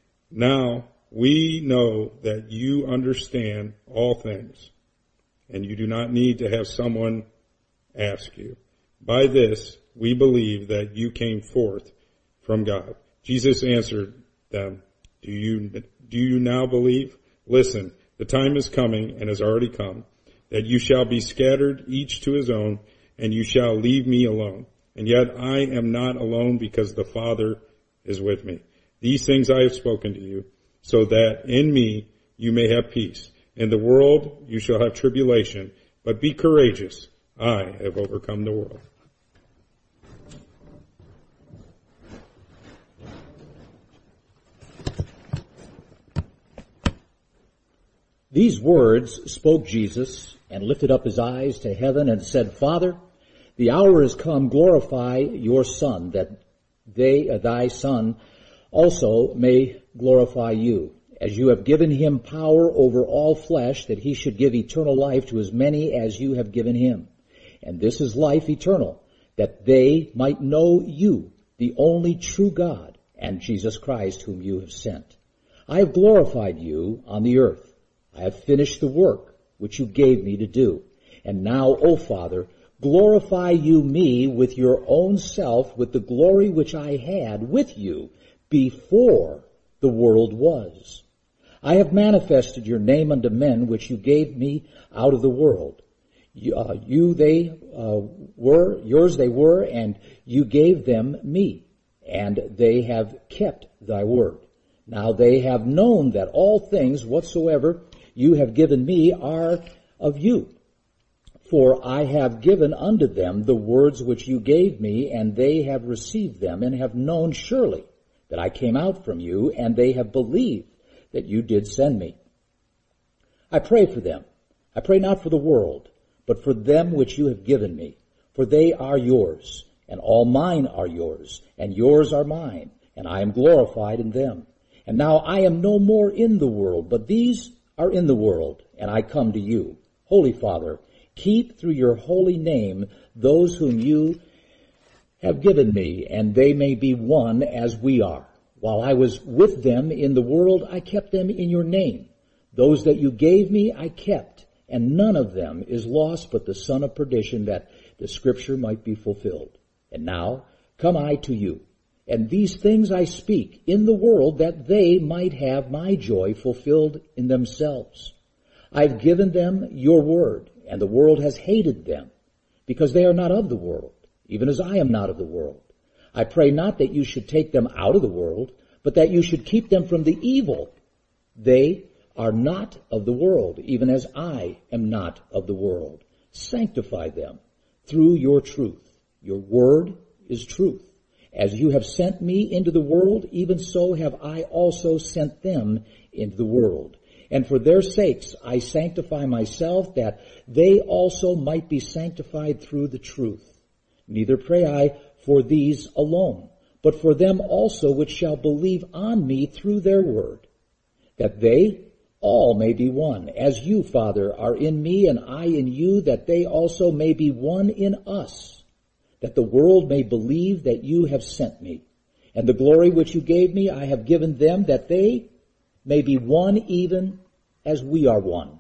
Now we know that you understand all things, and you do not need to have someone ask you. By this we believe that you came forth from God. Jesus answered them, Do you now believe? Listen, the time is coming, and has already come, that you shall be scattered, each to his own, and you shall leave me alone. And yet I am not alone, because the Father is with me. These things I have spoken to you, so that in me you may have peace. In the world you shall have tribulation, but be courageous. I have overcome the world. These words spoke Jesus, and lifted up his eyes to heaven, and said, Father, the hour is come, glorify your Son, that thy Son also may glorify you, as you have given him power over all flesh, that he should give eternal life to as many as you have given him. And this is life eternal, that they might know you, the only true God, and Jesus Christ, whom you have sent. I have glorified you on the earth. I have finished the work which you gave me to do. And now, O Father, glorify you me with your own self, with the glory which I had with you before the world was. I have manifested your name unto men which you gave me out of the world. Yours they were, and you gave them me, and they have kept thy word. Now they have known that all things whatsoever you have given me are of you. For I have given unto them the words which you gave me, and they have received them, and have known surely that I came out from you, and they have believed that you did send me. I pray for them. I pray not for the world, but for them which you have given me. For they are yours, and all mine are yours, and yours are mine, and I am glorified in them. And now I am no more in the world, but these are in the world, and I come to you. Holy Father, keep through your holy name those whom you have given me, and they may be one as we are. While I was with them in the world, I kept them in your name. Those that you gave me I kept, and none of them is lost but the son of perdition, that the scripture might be fulfilled. And now come I to you, and these things I speak in the world, that they might have my joy fulfilled in themselves. I've given them your word, and the world has hated them, because they are not of the world, even as I am not of the world. I pray not that you should take them out of the world, but that you should keep them from the evil. They are not of the world, even as I am not of the world. Sanctify them through your truth. Your word is truth. As you have sent me into the world, even so have I also sent them into the world. And for their sakes I sanctify myself, that they also might be sanctified through the truth. Neither pray I for these alone, but for them also which shall believe on me through their word, that they all may be one, as you, Father, are in me and I in you, that they also may be one in us, that the world may believe that you have sent me. And the glory which you gave me I have given them, that they may be one even as we are one.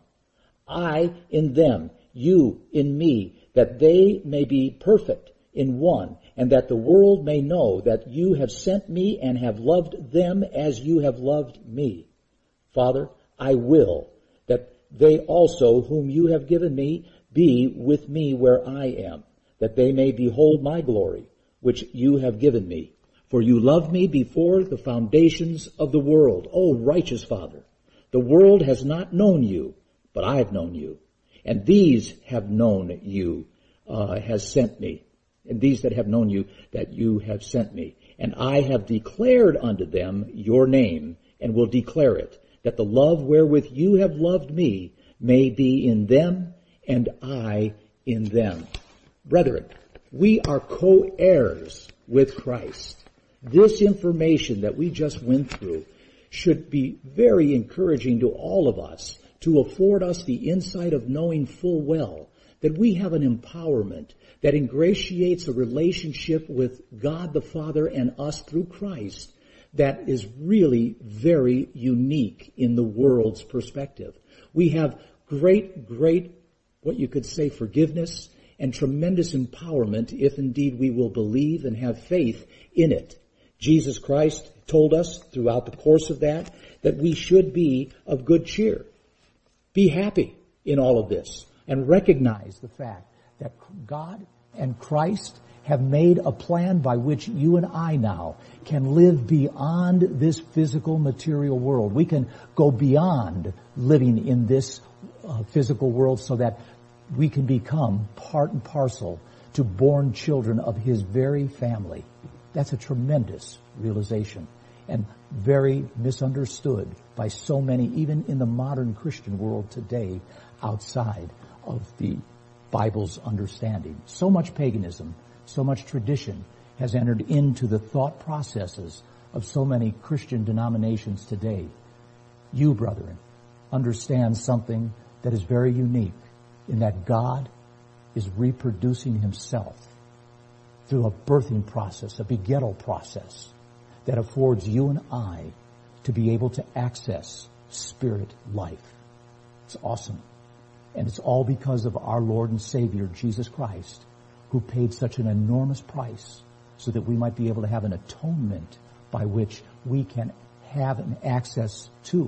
I in them, you in me, that they may be perfect in one, and that the world may know that you have sent me and have loved them as you have loved me. Father, I will that they also whom you have given me be with me where I am, that they may behold my glory, which you have given me. For you loved me before the foundations of the world. O righteous Father, the world has not known you, but I have known you. And these have known you, has sent me. And these that have known you, that you have sent me. And I have declared unto them your name, and will declare it, that the love wherewith you have loved me may be in them, and I in them. Brethren, we are co-heirs with Christ. This information that we just went through should be very encouraging to all of us, to afford us the insight of knowing full well that we have an empowerment that ingratiates a relationship with God the Father and us through Christ that is really very unique in the world's perspective. We have great, what you could say, forgiveness and tremendous empowerment if indeed we will believe and have faith in it. Jesus Christ told us throughout the course of that we should be of good cheer. Be happy in all of this and recognize the fact that God and Christ have made a plan by which you and I now can live beyond this physical material world. We can go beyond living in this physical world so that we can become part and parcel to born children of His very family. That's a tremendous realization and very misunderstood by so many, even in the modern Christian world today, outside of the Bible's understanding. So much paganism, so much tradition has entered into the thought processes of so many Christian denominations today. You, brethren, understand something that is very unique in that God is reproducing Himself through a birthing process, a begettal process that affords you and I to be able to access spirit life. It's awesome. And it's all because of our Lord and Savior, Jesus Christ, who paid such an enormous price so that we might be able to have an atonement by which we can have an access to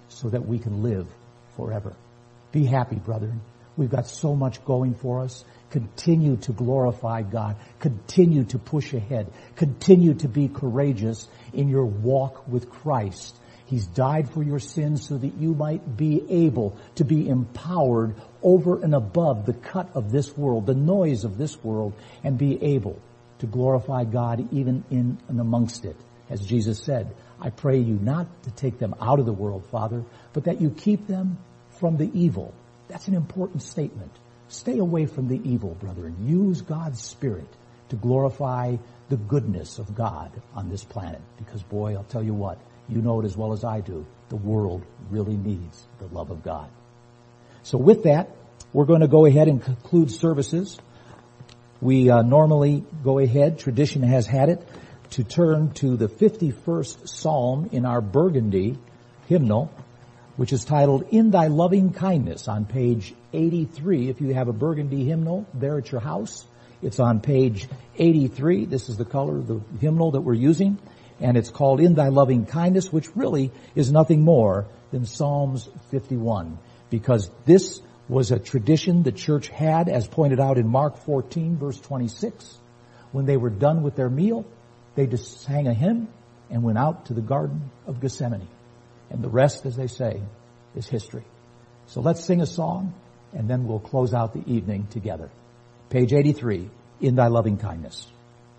so that we can live forever. Be happy, brethren. We've got so much going for us. Continue to glorify God. Continue to push ahead. Continue to be courageous in your walk with Christ. He's died for your sins so that you might be able to be empowered over and above the cut of this world, the noise of this world, and be able to glorify God even in and amongst it. As Jesus said, I pray you not to take them out of the world, Father, but that you keep them from the evil. That's an important statement. Stay away from the evil, brethren. Use God's Spirit to glorify the goodness of God on this planet. Because, boy, I'll tell you what, you know it as well as I do, the world really needs the love of God. So with that, we're going to go ahead and conclude services. We normally go ahead, tradition has had it, to turn to the 51st Psalm in our Burgundy hymnal, which is titled, In Thy Loving Kindness, on page 83. If you have a Burgundy hymnal there at your house, it's on page 83. This is the color of the hymnal that we're using, and it's called In Thy Loving Kindness, which really is nothing more than Psalms 51, because this was a tradition the church had, as pointed out in Mark 14, verse 26. When they were done with their meal, they just sang a hymn and went out to the Garden of Gethsemane. And the rest, as they say, is history. So let's sing a song, and then we'll close out the evening together. Page 83, In Thy Loving Kindness.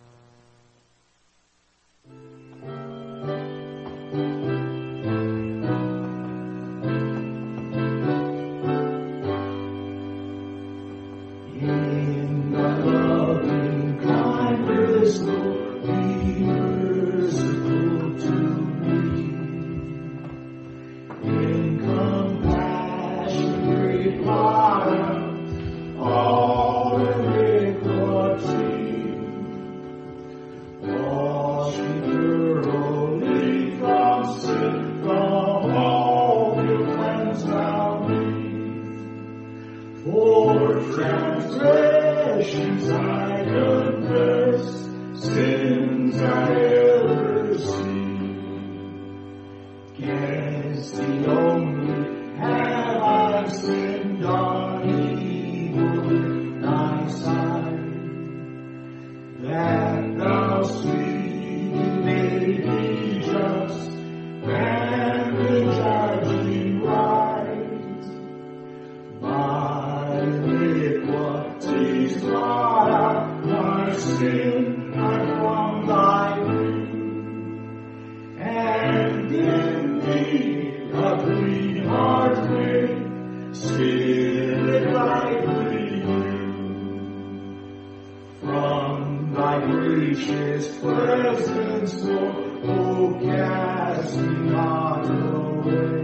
In Thy loving kindness, Lord, be merciful to me. In compassion great pardon all iniquity. Wash me thoroughly from sin, from all Your cleanse Thou me. For transgressions I confess, sins I ever see. Against Thee only have I sinned, done evil in Thy sight, that Thou speaking may be just, and the judging right. My iniquities blot out, my sin I from Thy view, and in me a clean heart make, Spirit lively new. From Thy gracious presence, Lord, oh, cast me not away.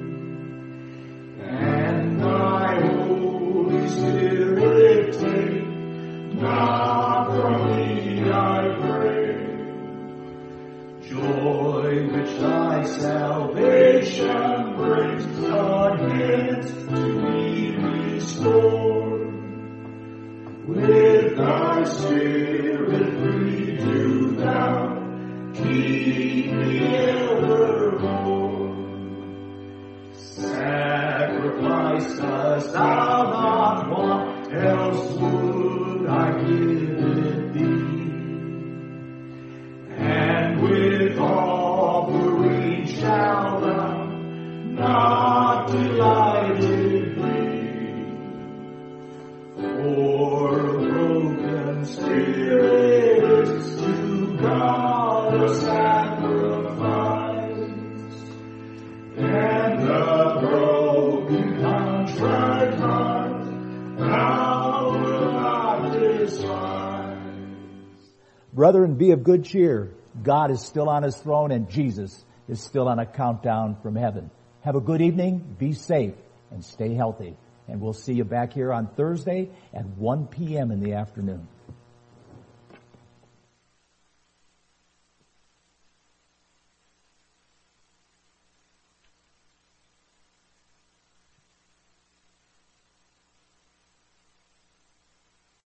And Thy Holy Spirit take not from me, I pray, joy which Thy salvation brings, again to me restored. With Thy Spirit free do Thou keep me evermore. Sacrifice dost Thou not want, else would I give it Thee. And with offering shall Thou not delighted be. For a broken spirit is to God a sacrifice, and the broken contrite heart Thou wilt not despise. Brethren, be of good cheer. God is still on His throne, and Jesus is still on a countdown from heaven. Have a good evening, be safe, and stay healthy. And we'll see you back here on Thursday at 1 p.m. in the afternoon.